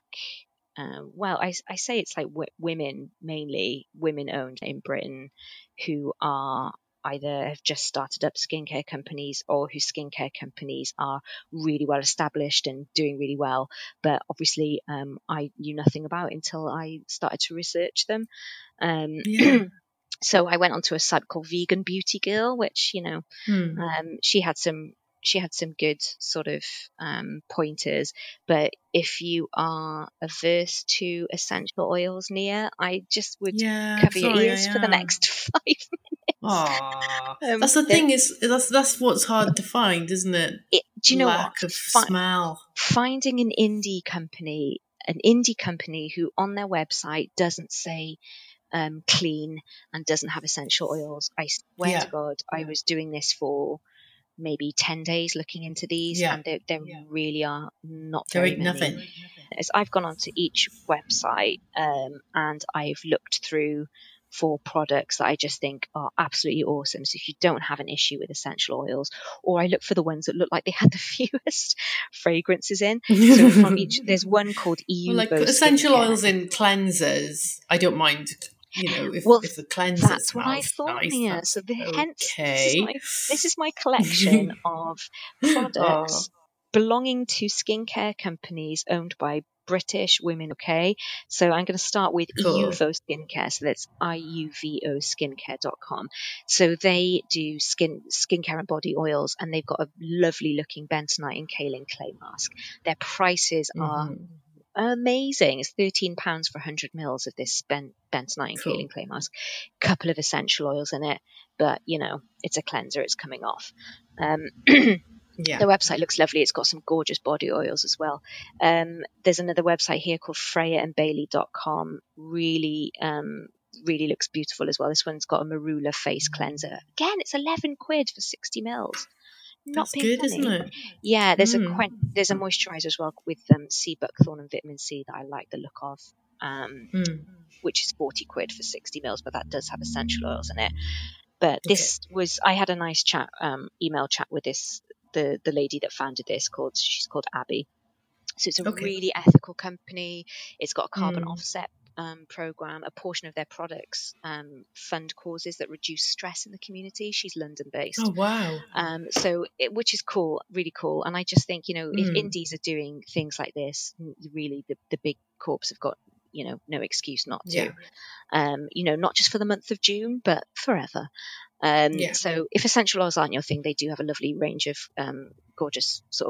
Uh, well, I, I say it's like w- women, mainly women owned in Britain, who are either have just started up skincare companies or whose skincare companies are really well established and doing really well. But obviously, um, I knew nothing about until I started to research them. Um, Yeah. so I went onto a site called Vegan Beauty Girl, which, you know, Hmm. um, she had some she had some good sort of um, pointers. But if you are averse to essential oils, Nia, I just would Yeah, cover sorry, your ears I for the am. next five minutes. Aww. Um, that's the there- thing is that's that's what's hard to find, isn't it? It, do you know Lack what? of Fi- smell. Finding an indie company, an indie company who on their website doesn't say um, clean and doesn't have essential oils. I swear Yeah. to God, I was doing this for maybe ten days looking into these, Yeah. and there, there really are not There very ain't many. nothing. As I've gone onto each website um, and I've looked through for products that I just think are absolutely awesome. So if you don't have an issue with essential oils, or I look for the ones that look like they had the fewest fragrances in. So from each, there's one called E U. Well, like essential oils in cleansers, I don't mind. You know, if, Well, if the cleanser That's smells what I thought, nice, Nia. that's So the, hence, this is, okay. my, this is my collection of products Oh. belonging to skincare companies owned by British women. Okay, so I'm going to start with Cool. Iuvo Skincare. So that's I U V O skincare dot com. So they do skin skincare and body oils, and they've got a lovely looking bentonite and kaolin clay mask. Their prices are Mhm. amazing. It's thirteen pounds for one hundred mils of this ben- bentonite and Cool. kaolin clay mask. Couple of essential oils in it, but you know, it's a cleanser. It's coming off. Um, Yeah. The website looks lovely. It's got some gorgeous body oils as well. Um, there's another website here called Freya and Bailey dot com. Really, um, really looks beautiful as well. This one's got a marula face cleanser. Again, it's eleven quid for sixty mils. Not That's being good, funny. isn't it? Yeah, there's Mm. a quen- there's a moisturizer as well with um, sea buckthorn and vitamin C that I like the look of, um, Mm. which is forty quid for sixty mils, but that does have essential oils in it. But this was, I had a nice chat, um, email chat with this, the, the lady that founded this called, she's called Abby. So it's a Okay. really ethical company. It's got a carbon Mm. offset um, program. A portion of their products um, fund causes that reduce stress in the community. She's London based. Oh, wow. Um, so, it, which is cool, really cool. And I just think, you know, if Mm. indies are doing things like this, really the, the big corps have got, you know, no excuse not to. Yeah. Um, you know, not just for the month of June, but forever. Um, Yeah. So if essential oils aren't your thing, they do have a lovely range of um, gorgeous sort of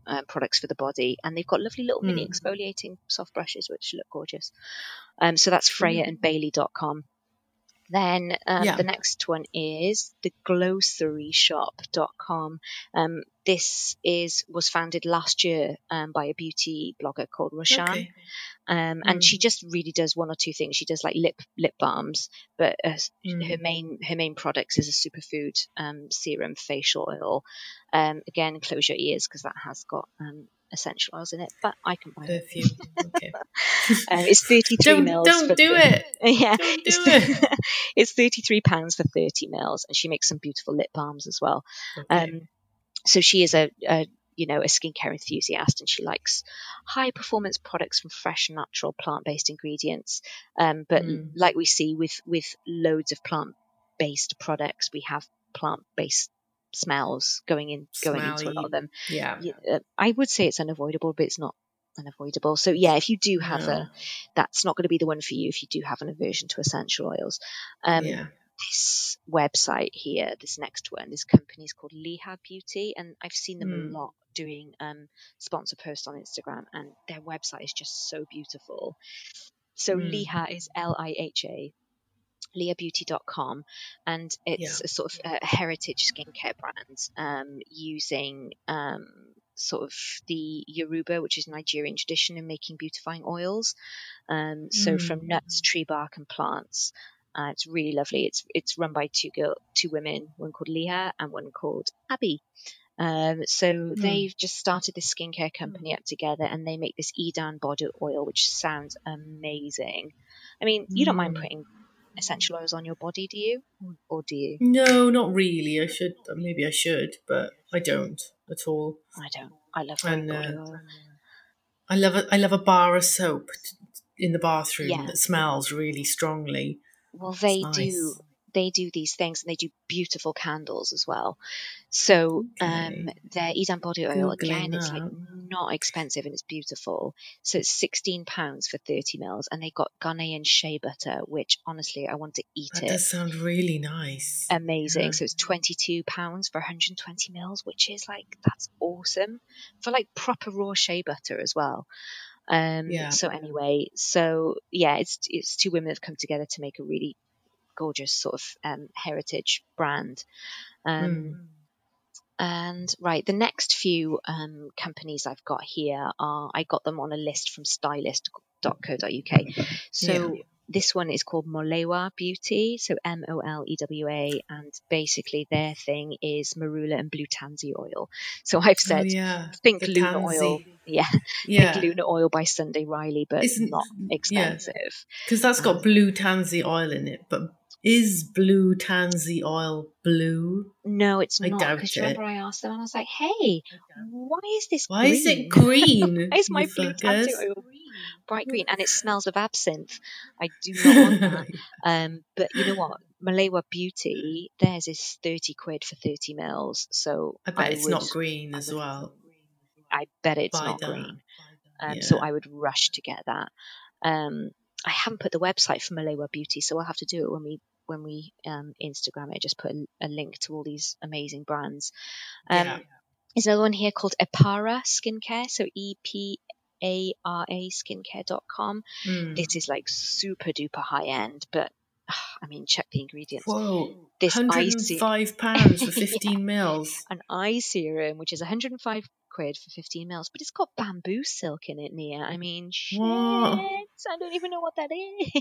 uh, products for the body, and they've got lovely little mini Mm. exfoliating soft brushes which look gorgeous. Um, so that's Freya and Bailey dot com. Then um, Yeah. the next one is the glossary shop dot com. Um, this is was founded last year um, by a beauty blogger called Roshan. Okay. Um, and Mm. she just really does one or two things. She does like lip lip balms, but uh, Mm. her main her main products is a superfood um, serum facial oil. Um, again, close your ears because that has got um, essential oils in it. But I can buy it. Perfume. Okay. Um, it's thirty-three Don't mils. don't for do th- it. Yeah, Don't do it's, it. it's thirty-three pounds for thirty mils, and she makes some beautiful lip balms as well. Okay. Um, so she is a, a you know a skincare enthusiast, and she likes high performance products from fresh, natural, plant based ingredients. Um, but Mm. like we see with with loads of plant based products, we have plant based smells going in going into a lot of them. Yeah. Yeah, uh, I would say it's unavoidable, but it's not unavoidable. So yeah, if you do have No. a, that's not going to be the one for you if you do have an aversion to essential oils. Um, Yeah. This website here, this next one, this company is called Liha Beauty, and I've seen them Mm. a lot doing um, sponsor posts on Instagram, and their website is just so beautiful. So Mm. Liha is L I H A, liha beauty dot com, and it's Yeah. a sort of a heritage skincare brand um, using um, sort of the Yoruba, which is Nigerian tradition in making beautifying oils. Um, so Mm. from nuts, tree bark, and plants. Uh, it's really lovely. It's it's run by two girl, two women, one called Liha and one called Abby. Um, so Mm. they've just started this skincare company up together, and they make this Edan body oil, which sounds amazing. I mean, you don't mind Mm. putting essential oils on your body, do you? Or do you? No, not really. I should. Maybe I should, but I don't at all. I don't. I love wearing And body uh, oil. I love a I love a bar of soap t- in the bathroom Yeah. that smells really strongly. Well, It's they nice. do. They do these things, and they do beautiful candles as well. So um, Okay. their Eden body oil, Googling again, it's like that. not expensive and it's beautiful. So it's sixteen pounds for thirty mils, and they got Ghanaian shea butter, which honestly I want to eat That it. does sound really nice. Amazing. Yeah. So it's twenty-two pounds for one hundred twenty mils, which is like, that's awesome for like proper raw shea butter as well. Um, Yeah. so anyway, so yeah, it's it's two women that have come together to make a really gorgeous sort of um, heritage brand. Um, Mm. And right, the next few um, companies I've got here are, I got them on a list from stylist dot co dot uk. So Yeah. this one is called Molewa Beauty, so M O L E W A, and basically their thing is marula and blue tansy oil. So I've Oh said, yeah. think The lunar oil, tansy. yeah, Yeah. think lunar oil by Sunday Riley, but Isn't not yeah. expensive. Because that's got Um, blue tansy oil in it, but is blue tansy oil blue? No, it's I not. doubt Because it. remember, I asked them and I was like, "Hey, why is this Why green? is it green? Why is You my blue tansy fuckers. oil bright green and it smells of absinthe? I do not want that." Um, but you know what? Malewa Beauty, theirs is thirty quid for thirty mils. So I bet I it's would, not green as well. I bet it's Buy not that. green. Um, Yeah. so I would rush to get that. Um, I haven't put the website for Malewa Beauty, so I'll have to do it when we when we um, Instagram it. Just put a, a link to all these amazing brands. Um, Yeah. There's another one here called Epara Skincare, so E P A R A skincare dot com. Mm. This is like super duper high end, but I mean, check the ingredients. Whoa. This eye one hundred se- five pounds for Yeah. fifteen mils. An eye serum, which is one hundred five quid for fifteen mils, but it's got bamboo silk in it, Nia. I mean, shit, What? I don't even know what that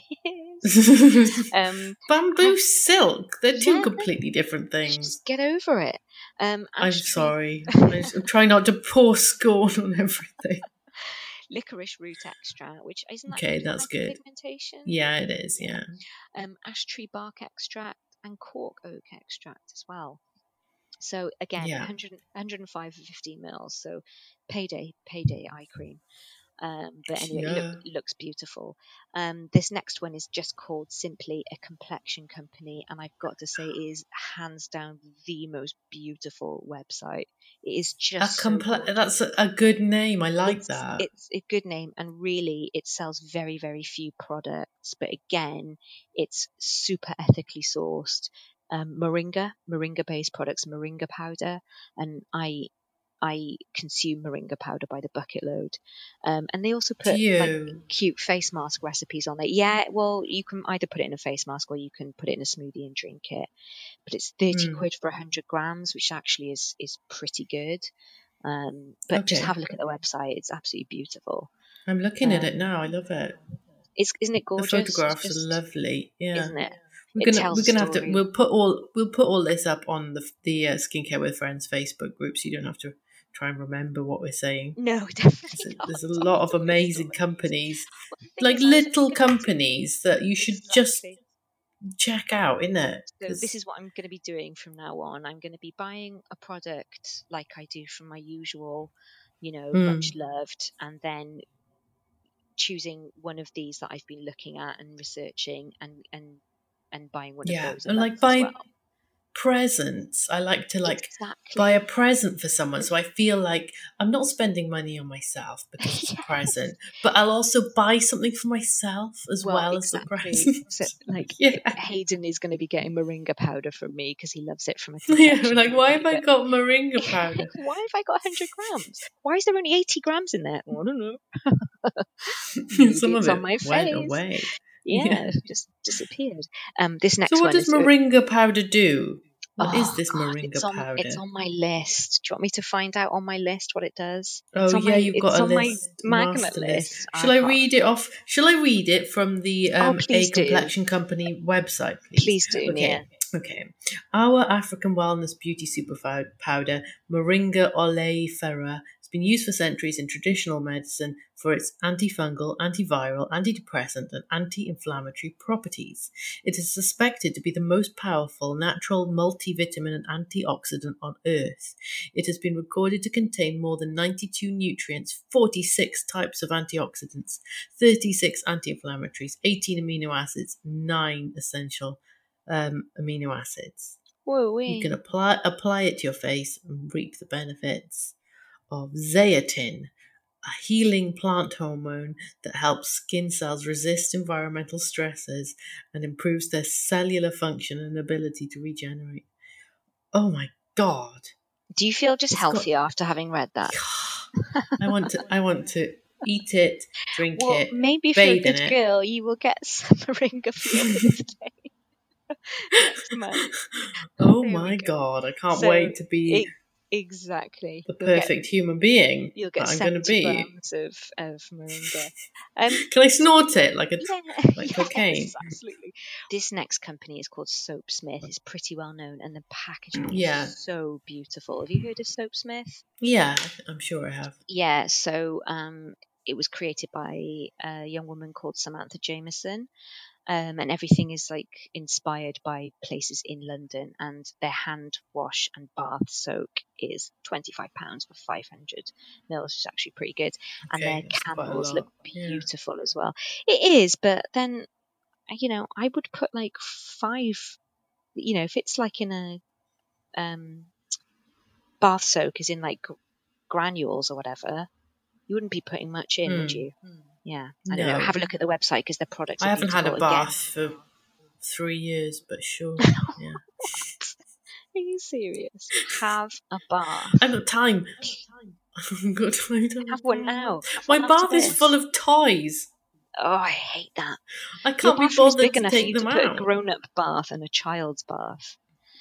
is. um, Bamboo Ash- silk. They're two yeah, completely different things. just get over it. Um, I'm Ash Tree- sorry. I'm trying not to pour scorn on everything. Licorice root extract, which isn't that Okay, good for that's good. hyperpigmentation? Yeah, it is. Yeah. Um, ash tree bark extract and cork oak extract as well. So again, Yeah. one hundred, one hundred five for fifteen mils. So payday, payday eye cream. Um, but anyway, it Yeah. look, looks beautiful. Um, this next one is just called simply a complexion company, and I've got to say, it is hands down the most beautiful website. It is A just so comple- gorgeous. That's a, a good name. I like it's, that. It's a good name, and really it sells very, very few products. But again, it's super ethically sourced. Um, moringa, moringa-based products, moringa powder, and I I consume moringa powder by the bucket load. Um, and they also Do put you? like cute face mask recipes on it. Yeah, well, you can either put it in a face mask or you can put it in a smoothie and drink it. But it's thirty Mm. quid for one hundred grams, which actually is, is pretty good. Um, but just Okay. have a look at the website. It's absolutely beautiful. I'm looking at Um, it now. I love it. It's, isn't it The gorgeous? photographs It's are just, lovely. Yeah. isn't it? We're It gonna tells we're a gonna have to story. we'll put all we'll put all this up on the the uh, Skincare with Friends Facebook group, so you don't have to try and remember what we're saying. No, definitely There's a, not. there's a lot of amazing companies, Well, the thing like is, I was little only going to- companies that you should just Exactly. check out, isn't it? So 'Cause- this is what I'm going to be doing from now on. I'm going to be buying a product like I do from my usual, you know, Mm. much loved, and then choosing one of these that I've been looking at and researching, and and and buying one yeah, of those. a and month like as buy well. presents. I like to like Exactly. buy a present for someone, so I feel like I'm not spending money on myself because it's a present, but I'll also buy something for myself as well, Well, as the exactly. present. So, like, Yeah. Hayden is going to be getting moringa powder from me because he loves it from a Yeah, confection like why have company, I but- got moringa powder? Why have I got one hundred grams? Why is there only eighty grams in there? Well, I don't know. Maybe Some of it's it on my went face. away. Yeah, Yeah. just disappeared. Um, this next So what one does is moringa powder do? What is Oh, this God, moringa it's on, powder? It's on my list. Do you want me to find out on my list what it does? Oh it's on yeah, my, you've got it's a on list, my magnet master list. list. Shall I can't- read it off? Shall I read it from the Oh, um, A please do. Complexion Company website, please? Please do, Okay. Nia. Okay. Our African wellness beauty super fo- powder, Moringa oleifera, has been used for centuries in traditional medicine for its antifungal, antiviral, antidepressant, and anti-inflammatory properties. It is suspected to be the most powerful natural multivitamin and antioxidant on Earth. It has been recorded to contain more than ninety-two nutrients, forty-six types of antioxidants, thirty-six anti-inflammatories, eighteen amino acids, nine essential um, amino acids. Whoa, You can apply apply it to your face and reap the benefits of zeatin, a healing plant hormone that helps skin cells resist environmental stresses and improves their cellular function and ability to regenerate. Oh my God. Do you feel just It's got- healthier after having read that? I want to I want to eat it, drink Well, it, maybe if you're a bathe in good it. girl, you will get some moringa for your birthday next month. Oh There we my go. God, I can't So, wait to be e- exactly. the You'll get- perfect human being You'll get that I'm going to seventy be. grams of, of moringa. Um, Can I snort it like a yeah, like yes, cocaine? absolutely. This next company is called Soapsmith. It's pretty well known, and the packaging Yeah. is so beautiful. Have you heard of Soapsmith? Yeah, I'm sure I have. Yeah, so um, it was created by a young woman called Samantha Jameson. Um, and everything is like inspired by places in London, and their hand wash and bath soak is twenty-five pounds for five hundred mils, which is actually pretty good. And Okay, their that's quite a candles lot. look Yeah. beautiful as well. It is, but then, you know, I would put like five, you know, if it's like in a um, bath soak, is in like gr- granules or whatever, you wouldn't be putting much in, would Hmm. you? Yeah, I don't know. No. Have a look at the website because their products are I haven't had a beautiful again. bath for three years, but sure. Yeah. Are you serious? Have a bath. I've got time. I've got time to Have one now. Have My one after bath is this. full of toys. Oh, I hate that. I Your can't be bathroom's bothered big to enough for take you to them put a out. grown-up bath and a child's bath.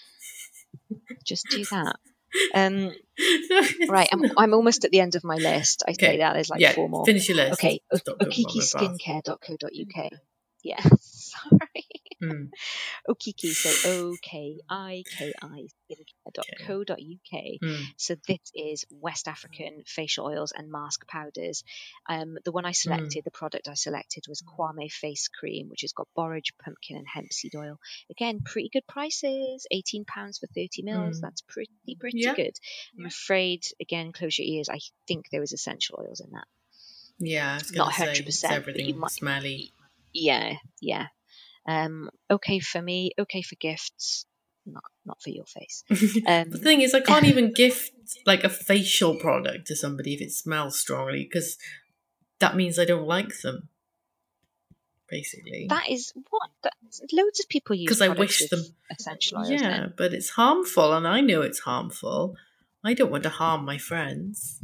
Just do that. Um, right, I'm, I'm almost at the end of my list. I say Okay. that there's like Yeah, four more. finish your list. Okay, Stop talking about my bath. okikiskincare dot co dot uk. Yeah, sorry. Hmm. Okiki, so O K I K I skincare dot co dot uk. Hmm. So this is West African facial oils and mask powders. Um, the one I selected, the product I selected was Kwame Face Cream, which has got borage, pumpkin and hemp seed oil. Again, pretty good prices, eighteen pounds for thirty mils. Mm. That's pretty, pretty Yeah. good. I'm afraid, again, close your ears, I think there was essential oils in that. Yeah, I was Not going to say, one hundred it's percent, but everything you might- smelly. Yeah, yeah. Um, okay for me, okay for gifts, not not for your face. Um, The thing is, I can't even gift like a facial product to somebody if it smells strongly, because that means I don't like them. Basically, That is what that, loads of people use 'Cause I products wish with them- essential oils. in yeah, it. but it's harmful, and I know it's harmful. I don't want to harm my friends.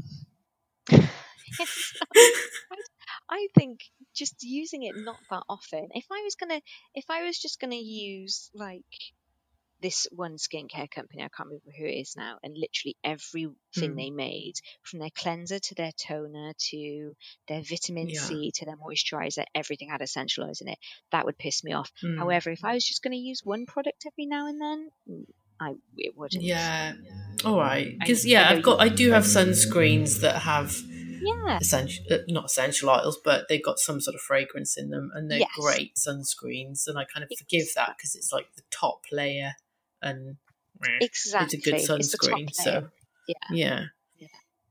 I think just using it not that often. If I was gonna, if I was just gonna use like this one skincare company, I can't remember who it is now, and literally everything Mm. they made, from their cleanser to their toner to their vitamin Yeah. C to their moisturizer, everything had essential oils in it. That would piss me off. Mm. However, if I was just going to use one product every now and then, I it wouldn't. Yeah. All right. I- Because I yeah, know I've got you- I do have sunscreens that have Yeah. essential, uh, not essential oils, but they've got some sort of fragrance in them, and they're Yes. great sunscreens. And I kind of forgive that because it's like the top layer, and eh, Exactly. it's a good It's the top sunscreen. So layer. Yeah. yeah, Yeah.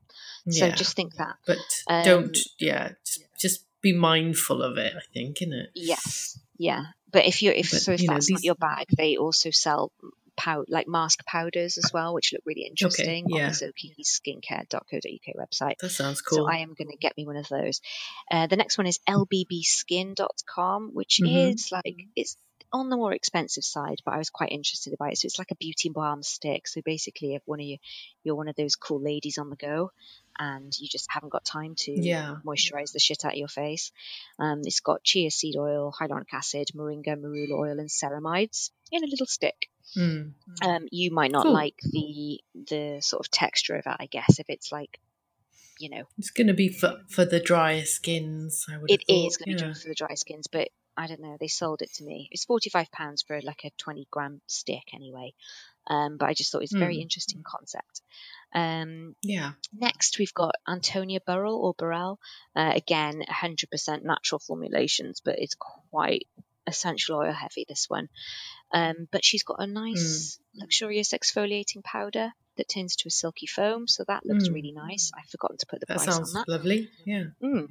So yeah. just think that. But Um, don't, yeah, just, just be mindful of it. I think, innit? Yes. Yeah. But if you're if But, so if you know, that's these- not your bag, they also sell pow- like mask powders as well, which look really interesting on yeah. the Zoki skincare dot co dot uk website. That sounds So cool. I am going to get me one of those. Uh, the next one is L B B skin dot com, which Mhm. is like it's on the more expensive side, but I was quite interested about it. So it's like a beauty balm stick. So basically, if one of you you're one of those cool ladies on the go, and you just haven't got time to Yeah. moisturize the shit out of your face, um, it's got chia seed oil, hyaluronic acid, moringa, marula oil, and ceramides in a little stick. Mm. Um, you might not Cool. like the the sort of texture of it, I guess, if it's like, you know, It's going to be for, for the drier skins, I would it have thought. is going to be yeah. good for the dry skins, but I don't know. They sold it to me. It's forty-five pounds for like a twenty gram stick anyway. Um, but I just thought it's a very Mm. interesting concept. Um, Yeah. next, we've got Antonia Burrell or Burrell. Uh, again, one hundred percent natural formulations, but it's quite essential oil heavy, this one. Um, but she's got a nice, luxurious exfoliating powder that turns to a silky foam. So that looks Mm. really nice. I've forgotten to put the That price sounds on that. lovely. Yeah. Mm.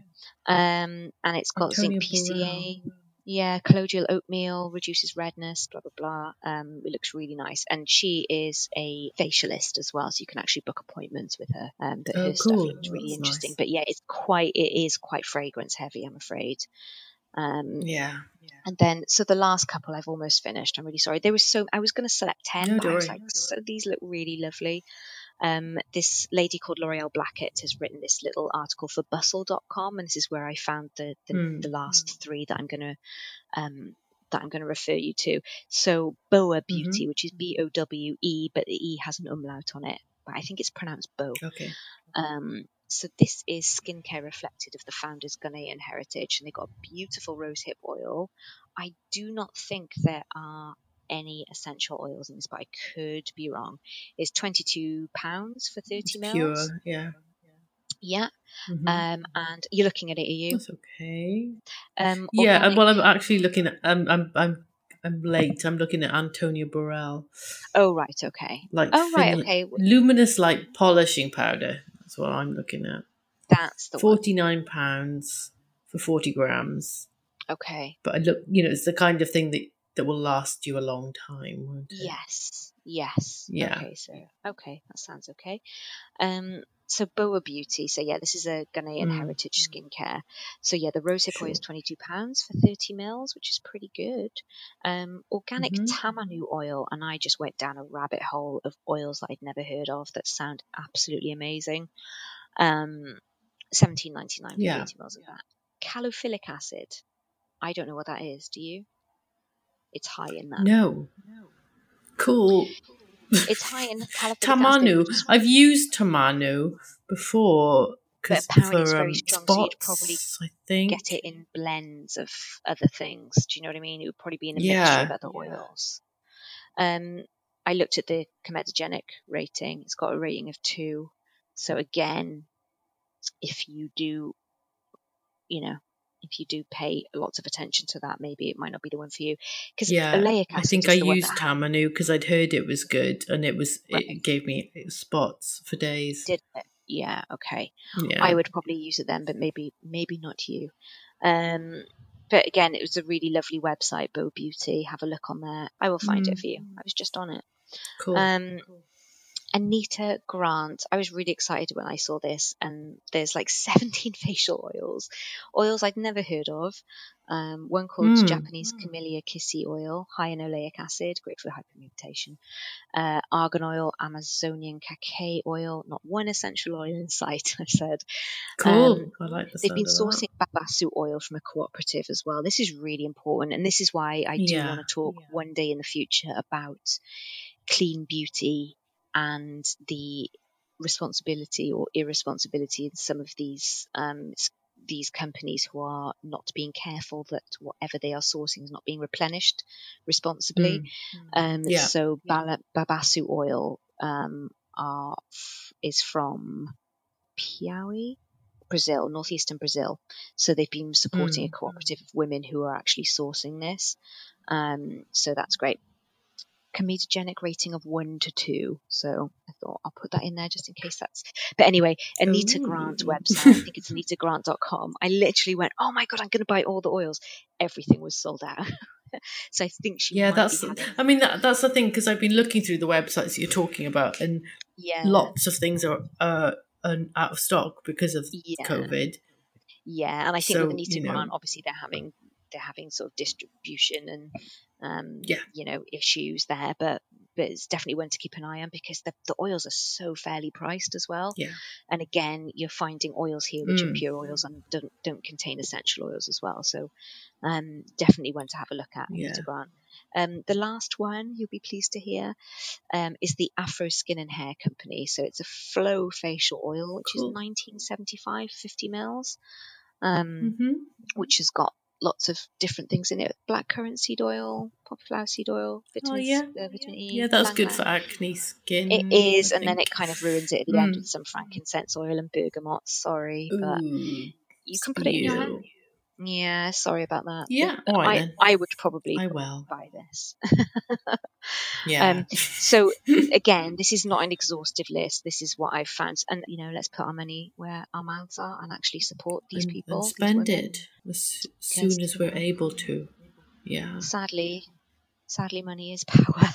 Um, and it's got Antonia zinc P C A. Burrell. Yeah, colloidal oatmeal reduces redness, blah, blah, blah. Um, it looks really nice. And she is a facialist as well, so you can actually book appointments with her. Um, but Oh, her stuff cool. looks really That's interesting. nice. But yeah, it's quite, it is quite fragrance heavy, I'm afraid. Um, Yeah. and then, so the last couple I've almost finished. I'm really sorry. There was so, I was going to select ten, No, but I don't was worry. like, so these look really lovely. Um, this lady called L'Oreal Blackett has written this little article for bustle dot com, and this is where I found the the, Mm. the last three that I'm going to um, that I'm going to refer you to. So Boa Beauty, Mhm. which is B O W E, but the E has an umlaut on it, but I think it's pronounced Bo. Okay. Um, so this is skincare reflected of the founder's Ghanaian heritage, and they've got a beautiful rosehip oil. I do not think there are any essential oils in this, but I could be wrong. It's twenty-two pounds for thirty It's mils. pure. Yeah. Yeah. Mhm. Um, and you're looking at it, are you? That's okay. Um, Yeah. organic- and Well, I'm actually looking at. I'm. I'm. I'm. I'm late. I'm looking at Antonia Burrell. Oh, right. Okay. Like Oh, right. fin- Okay. luminous light polishing powder. That's what I'm looking at. That's the one. Forty-nine pounds for forty grams. Okay. But I look, you know, it's the kind of thing that that will last you a long time, won't it? Yes. Yes. Yeah. Okay. So, okay. That sounds okay. Um, so Boa Beauty. So yeah, this is a Ghanaian Mm. heritage skincare. So yeah, the rosehip oil Sure. is twenty-two pounds for thirty mils, which is pretty good. Um, organic Mhm. tamanu oil, and I just went down a rabbit hole of oils that I'd never heard of that sound absolutely amazing. Um, seventeen ninety-nine for Yeah. thirty mils of that. Calophilic acid. I don't know what that is. Do you? It's high in that. No. Cool. It's high in calophilic Tamanu. acid. which is- I've used Tamanu before But because apparently it's for very um, strong, so you'd spots, probably I think. get it in blends of other things. Do you know what I mean? It would probably be in a mixture Yeah. of other oils. Um, I looked at the comedogenic rating. It's got a rating of two. So again, if you do, you know, if you do pay lots of attention to that, maybe it might not be the one for you. Because Yeah, oleic I acid think is I the one used that had- Tamanu because I'd heard it was good, and it was Right. it gave me spots for days. did it. Yeah, okay. Yeah. I would probably use it then, but maybe maybe not you. Um, but again, it was a really lovely website, Bow Beauty. Have a look on there. I will find Mm. it for you. I was just on it. Cool. Um, Anita Grant. I was really excited when I saw this, and there's like seventeen facial oils, oils I'd never heard of. Um, one called Mm. Japanese Camellia Kissy oil, high in oleic acid, great for hyperpigmentation. Uh, argan oil, Amazonian cacao oil, not one essential oil in sight, I said. Cool. Um, I like the they've sound been of that. sourcing babasu oil from a cooperative as well. This is really important, and this is why I do Yeah. want to talk one day in the future about clean beauty and the responsibility or irresponsibility in some of these um, these companies who are not being careful that whatever they are sourcing is not being replenished responsibly. Mm. Um, Yeah. so Bala- babasu oil um, are, is from Piauí, Brazil, northeastern Brazil. So they've been supporting Mm. a cooperative of women who are actually sourcing this. Um, so that's great. Comedogenic rating of one to two. So I thought I'll put that in there just in case that's. But anyway, Anita Ooh. Grant website. I think it's anita grant dot com. I literally went, oh my god, I'm going to buy all the oils. Everything was sold out. So I think she Yeah, might that's. be having. I mean, that, that's the thing, because I've been looking through the websites that you're talking about, and Yeah, lots of things are uh, are out of stock because of yeah, COVID. yeah. And I think So, with Anita you know. Grant, obviously they're having they're having sort of distribution and um, Yeah. you know, issues there, but but it's definitely one to keep an eye on because the, the oils are so fairly priced as well. Yeah. And again, you're finding oils here which Mm. are pure oils and don't don't contain essential oils as well. So um, definitely one to have a look at, Yeah. Anita Grant. Um, the last one you'll be pleased to hear um, is the Afro Skin and Hair Company. So it's a Flow facial oil, which Cool. is nineteen seventy-five, fifty mils, um, Mm-hmm. which has got lots of different things in it: blackcurrant seed oil, poplar seed oil, Oh, vitamin, yeah. uh, vitamin E. Yeah, that's ylang good ylang. for acne skin. It is, I and then think. it kind of ruins it at the end Mm. with some frankincense oil and bergamot. Sorry, but Ooh. you can put it in your hair. Spew. Yeah, sorry about that. Yeah, all right I, then. I would probably I will. buy this. Yeah. Um, so again, this is not an exhaustive list. This is what I've found, and you know, let's put our money where our mouths are and actually support these and, people, and these spend women. it as soon as we're able to. Yeah. Sadly, sadly, money is power.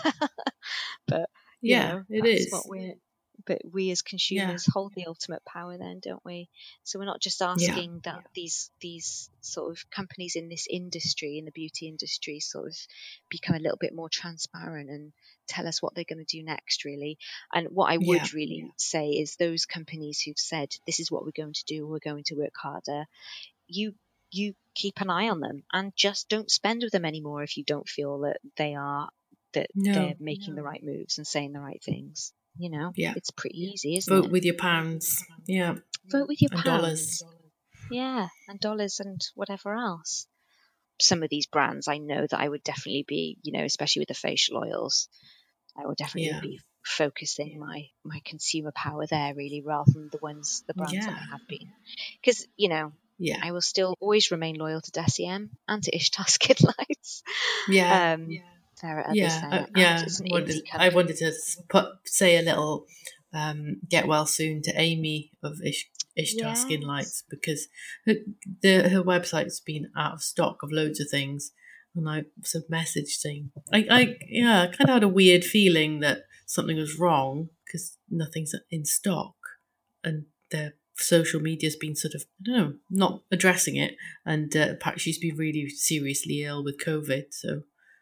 But you Yeah, know, it that's is. what we're. But we as consumers hold the ultimate power, then, don't we? So we're not just asking that these these sort of companies in this industry, in the beauty industry, sort of become a little bit more transparent and tell us what they're going to do next, really. And what I would Yeah. really say is those companies who've said this is what we're going to do, we're going to work harder. You you keep an eye on them and just don't spend with them anymore if you don't feel that they are that No. they're making the right moves and saying the right things. You know, Yeah. it's pretty easy, isn't Vote it? with your pounds. Yeah. Vote with your And pounds. dollars. Yeah, and dollars and whatever else. Some of these brands, I know that I would definitely be, you know, especially with the facial oils, I would definitely Yeah. be focusing my my consumer power there, really, rather than the ones, the brands Yeah. that I have been. Because, you know, Yeah. I will still always remain loyal to Deciem and to Ishtar Skin Lights. Yeah. Um, there are others Yeah. there. Uh, yeah. It's an Wanted- indie I company. wanted to s- put say a little um, get well soon to Amy of Ish- Ishtar Skin Yes. Lights, because her, the, her website's been out of stock of loads of things. And I sort of messaged saying, I, I, yeah, I kind of had a weird feeling that something was wrong because nothing's in stock, and their social media's been sort of, I don't know, not addressing it. And uh, apparently she's been really seriously ill with COVID, so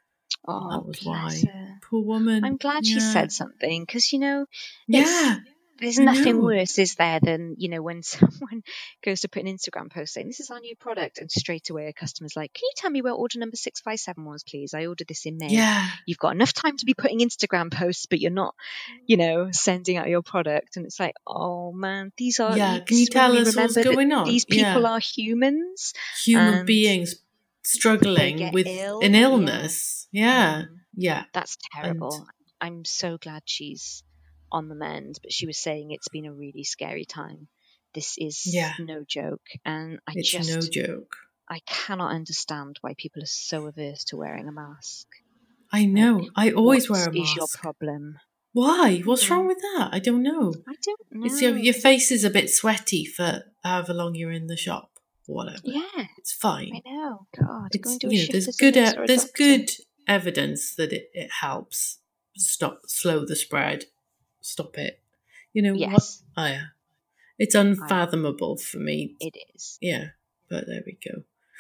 Oh, that was bless why. her. Poor woman. I'm glad she Yeah. said something because, you know, it's, Yeah. there's I nothing know. worse, is there, than, you know, when someone goes to put an Instagram post saying, this is our new product, and straight away a customer's like, can you tell me where order number six five seven was, please? I ordered this in May. Yeah. You've got enough time to be putting Instagram posts, but you're not, you know, sending out your product. And it's like, oh man, these are, Yeah. you, Can you this is when tell we us what's remember that going on? these people Yeah. are humans. Human and beings they struggling get with ill. an Yeah. illness. Yeah. Mhm. Yeah. That's And terrible. I'm so glad she's on the mend, but she was saying it's been a really scary time. This is yeah, no joke, and I it's just no joke. I cannot understand why people are so averse to wearing a mask. I know. Like, I always what wear a is your mask. problem? Why? What's Mhm. wrong with that? I don't know. I don't know. It's your, your face is a bit sweaty for however long you're in the shop or whatever. Yeah, It's fine. I know. God, go It's, and do a you know, shift there's as a good nurse e- or a there's doctor. good evidence that it, it helps stop slow the spread, stop it. You know what? Yes, Oh yeah, it's I, unfathomable for me. it is. Yeah, but there we go.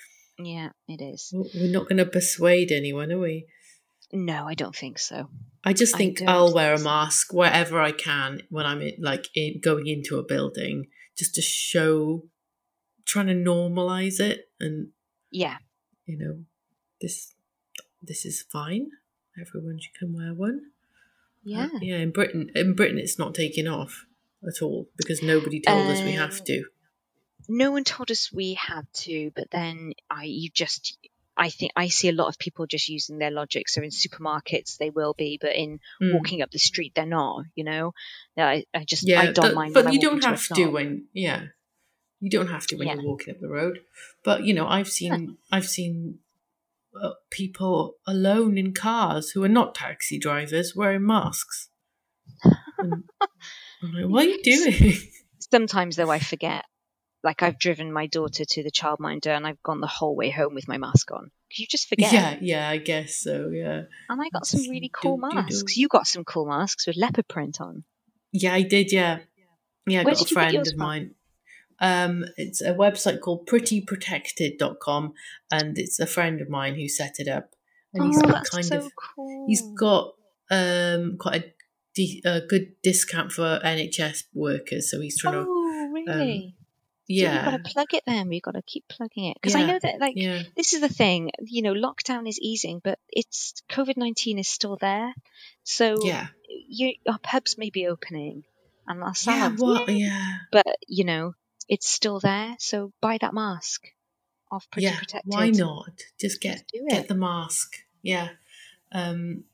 Yeah, it is. We're not going to persuade anyone, are we? No, I don't think so. I just I think don't I'll wear a think so. mask wherever I can when I'm in, like in, going into a building, just to show, trying to normalize it, and Yeah. you know, this this is fine. Everyone can wear one. Yeah. Uh, yeah, in Britain, in Britain, it's not taking off at all because nobody told us we have Um, to. no one told us we had to, but then I, you just, I think I see a lot of people just using their logic. So in supermarkets, they will be, but in Mm. walking up the street, they're not, you know, I, I just, I Yeah, don that, mine when but I you walk don't into a have to shop. when yeah, you don't have to when Yeah. you're walking up the road. But you know, I've Yeah. seen I've seen uh, people alone in cars who are not taxi drivers wearing masks. And I'm like, what are you doing? Sometimes though I forget. Like I've driven my daughter to the childminder and I've gone the whole way home with my mask on. You just forget. Yeah, yeah, I guess so. Yeah, And I got some just really cool do do do. masks. You got some cool masks with leopard print on. Yeah, I did. Yeah, yeah. I Where got a did you get friend yours of from? mine. Um, it's a website called pretty protected dot com, and it's a friend of mine who set it up. And he's Oh, that's kind so of cool. he's got um quite a, de- a good discount for N H S workers, so he's trying Oh, to um really? So yeah you've got to plug it then. We've got to keep plugging it. Because I yeah know that, like, yeah this is the thing, you know, lockdown is easing, but it's COVID nineteen is still there. So yeah you, our pubs may be opening and our yeah salons, what yeah but, you know, it's still there. So buy that mask off Pretty yeah why Protected. not just get Just do get it. the mask yeah um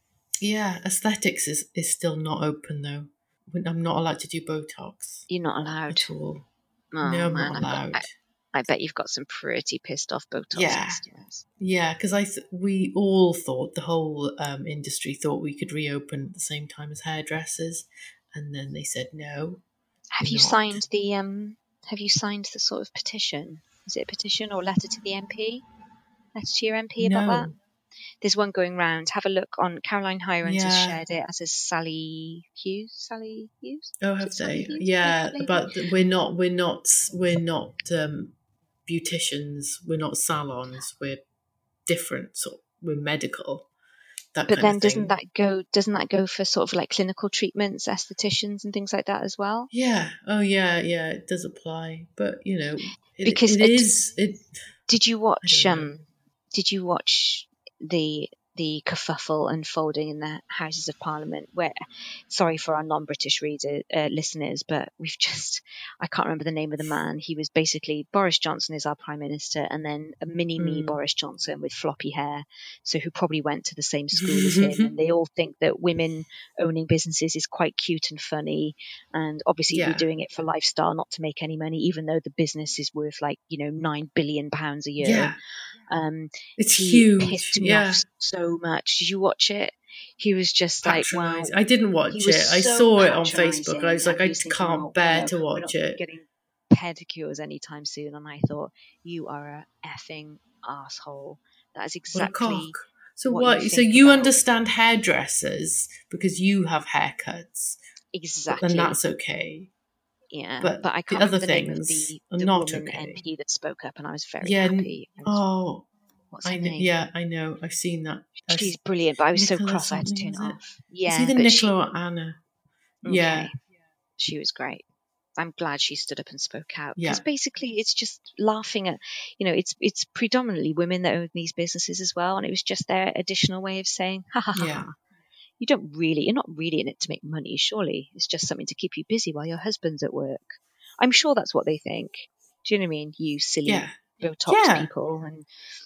yeah aesthetics is is still not open though. I'm not allowed to do Botox You're not allowed. at all. Oh, No, I'm man, not I've got, allowed. I, I bet you've got some pretty pissed off Botox Yeah, customers. yeah, because I th- we all thought the whole um, industry thought we could reopen at the same time as hairdressers, and then they said no. Have we're you not. signed the um? Have you signed the sort of petition? Is it a petition or letter to the M P? Letter to your M P about that? No. There's one going round. Have a look on. Caroline Hirons has Yeah. shared it, as is Sally Hughes. Sally Hughes. Oh, Is have it Sally they? Hughes? Yeah, Makeup lady? but we're not. We're not. We're not um, beauticians. We're not salons. We're different. Sort. We're medical. That But kind then of thing. doesn't that go? Doesn't that go for sort of like clinical treatments, estheticians, and things like that as well? Yeah. Oh, yeah. Yeah. It does apply, but you know, it, Because it it- is. It. Did you watch? I don't know. Um, did you watch the the kerfuffle unfolding in the Houses of Parliament? Where, sorry for our non-British reader uh, listeners, but we've just I can't remember the name of the man. He was basically Boris Johnson is our Prime Minister, and then a mini me Mm. Boris Johnson with floppy hair, so who probably went to the same school as him, and they all think that women owning businesses is quite cute and funny, and obviously Yeah. we're doing it for lifestyle, not to make any money, even though the business is worth like you know nine billion pounds a year. Yeah. Um, It's he huge. pissed me Yeah. off so much. Did you watch it? He was just like, wow. Patronising. I didn't watch He was it. I so saw it on patronising, Facebook. I was like, and I he was thinking, can't oh, bear you know, to we're watch not it. getting pedicures anytime soon. And I thought, you are a effing asshole. That is What a exactly cock. So what what? you So think you about. understand hairdressers because you have haircuts, but Exactly. then that's okay. Yeah, But but I the can't other remember the name of things the, are the not woman okay. M P that spoke up, and I was very Yeah. n- happy. I was, Oh, what's I her know. name? Yeah, I know. I've seen that. I've She's s- brilliant, but I was so Nicola cross I had to something, turn is it it? off. It's Yeah, either but Nicola she, or Anna. okay. Yeah. She was great. I'm glad she stood up and spoke out, Yeah. because basically it's just laughing at, you know, it's it's predominantly women that own these businesses as well, and it was just their additional way of saying, ha ha ha Yeah. ha. You don't really, you're not really in it to make money, surely. It's just something to keep you busy while your husband's at work. I'm sure that's what they think. Do you know what I mean? You silly Yeah. Botox Yeah. people and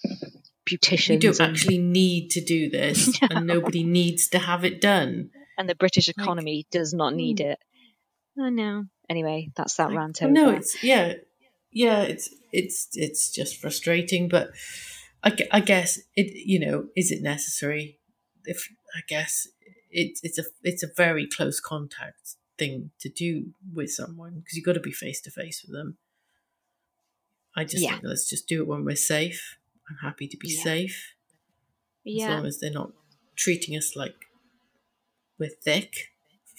You beauticians don't and, actually need to do this, and nobody needs to have it done. and the British Like, economy does not need hmm. it. Oh no. Anyway, that's that Like, rant well, over. no, it's yeah, yeah, it's it's it's just frustrating. But I, gue- I guess it, you know, is it necessary? If I guess it's it's a it's a very close contact thing to do with someone because you've got to be face to face with them. I just Yeah. think let's just do it when we're safe. I'm happy to be Yeah. safe as Yeah. long as they're not treating us like we're thick.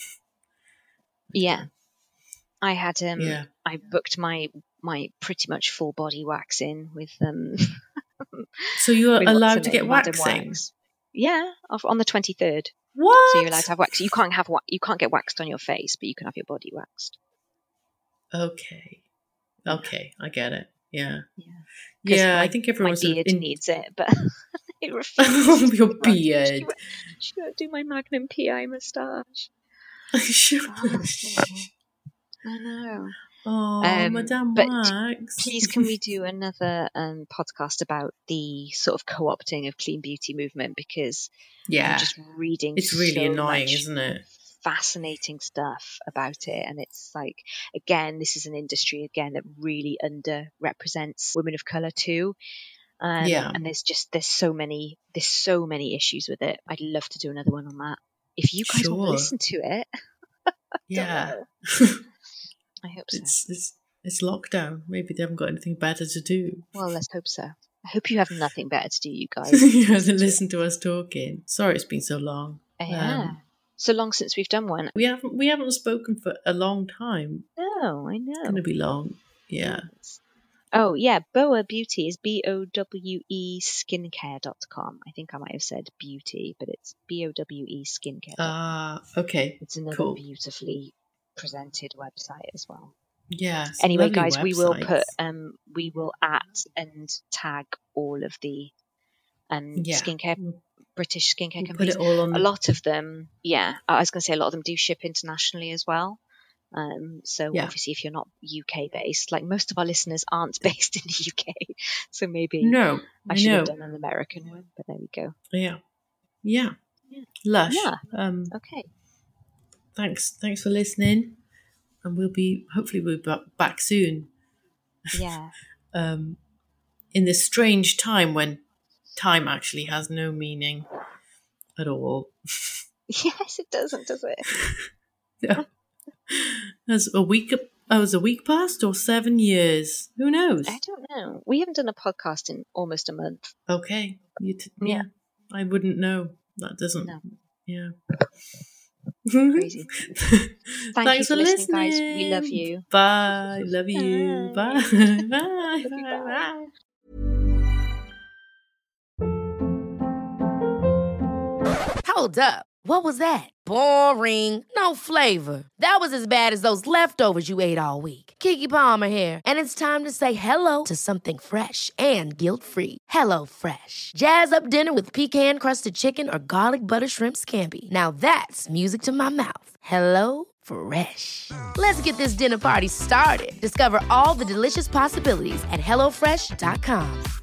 Yeah. I had um Yeah. I booked my my pretty much full body waxing with um So you're With what's allowed her to name? get Madam waxing? Wax. Yeah, off- on the twenty-third. What? So you're allowed to have wax. You can't have wa- you can't get waxed on your face, but you can have your body waxed. Okay. Okay, I get it. Yeah. Yeah. 'Cause Yeah, my, I think my everyone's sort of beard in- needs it, but it refuses. Your to be waxed. She beard. won't, she won't do my Magnum P I moustache. Sure. I know. Oh, Um, Madame but Wax. Please, can we do another um, podcast about the sort of co-opting of clean beauty movement? Because Yeah. I'm just reading It's really so annoying, much isn't it? fascinating stuff about it, and it's like, again, this is an industry again that really underrepresents women of color too. Um, Yeah. and there's just there's so many there's so many issues with it. I'd love to do another one on that. If you guys want to Sure. listen to it, Yeah. I hope so. It's, it's, it's lockdown. Maybe they haven't got anything better to do. Well, let's hope so. I hope you have nothing better to do, you guys. You have to listen to us talking. Sorry it's been so long. Yeah. Um, So long since we've done one. we haven't we haven't spoken for a long time. No, I It's know. going to be long. Yeah. Oh, yeah. Boa Beauty is B O W E skincare dot com. I think I might have said beauty, but it's B O W E skincare. Ah, okay. It's another Cool. beautifully presented website as well. Yes. Anyway, lovely guys, we will websites. put um we will at and tag all of the um Yeah. skincare British skincare We'll put companies. it all on. A lot of them, yeah. I was going to say a lot of them do ship internationally as well. Um, so Yeah. obviously, if you're not U K based, like most of our listeners aren't based in the U K, so maybe No, I I should know. have done an American one. But there we go. Yeah. Yeah. Yeah. Lush. Yeah. Um, Okay. thanks. Thanks for listening. And we'll be, hopefully we'll be ba- back soon. Yeah. Um, in this strange time when time actually has no meaning at all. Yes, it doesn't, does it? Yeah. Has a week, oh, was a week past or seven years? Who knows? I don't know. We haven't done a podcast in almost a month. Okay. You t- Yeah. yeah. I wouldn't know. That doesn't. No. Yeah. Crazy. Thank Thanks you for listening, guys. We love you. Bye. Love you. Bye. Bye. Bye. Bye. Hold up. What was that? Boring. No flavor. That was as bad as those leftovers you ate all week. Keke Palmer here, and it's time to say hello to something fresh and guilt-free. Hello Fresh. Jazz up dinner with pecan-crusted chicken or garlic butter shrimp scampi. Now that's music to my mouth. Hello Fresh. Let's get this dinner party started. Discover all the delicious possibilities at hello fresh dot com.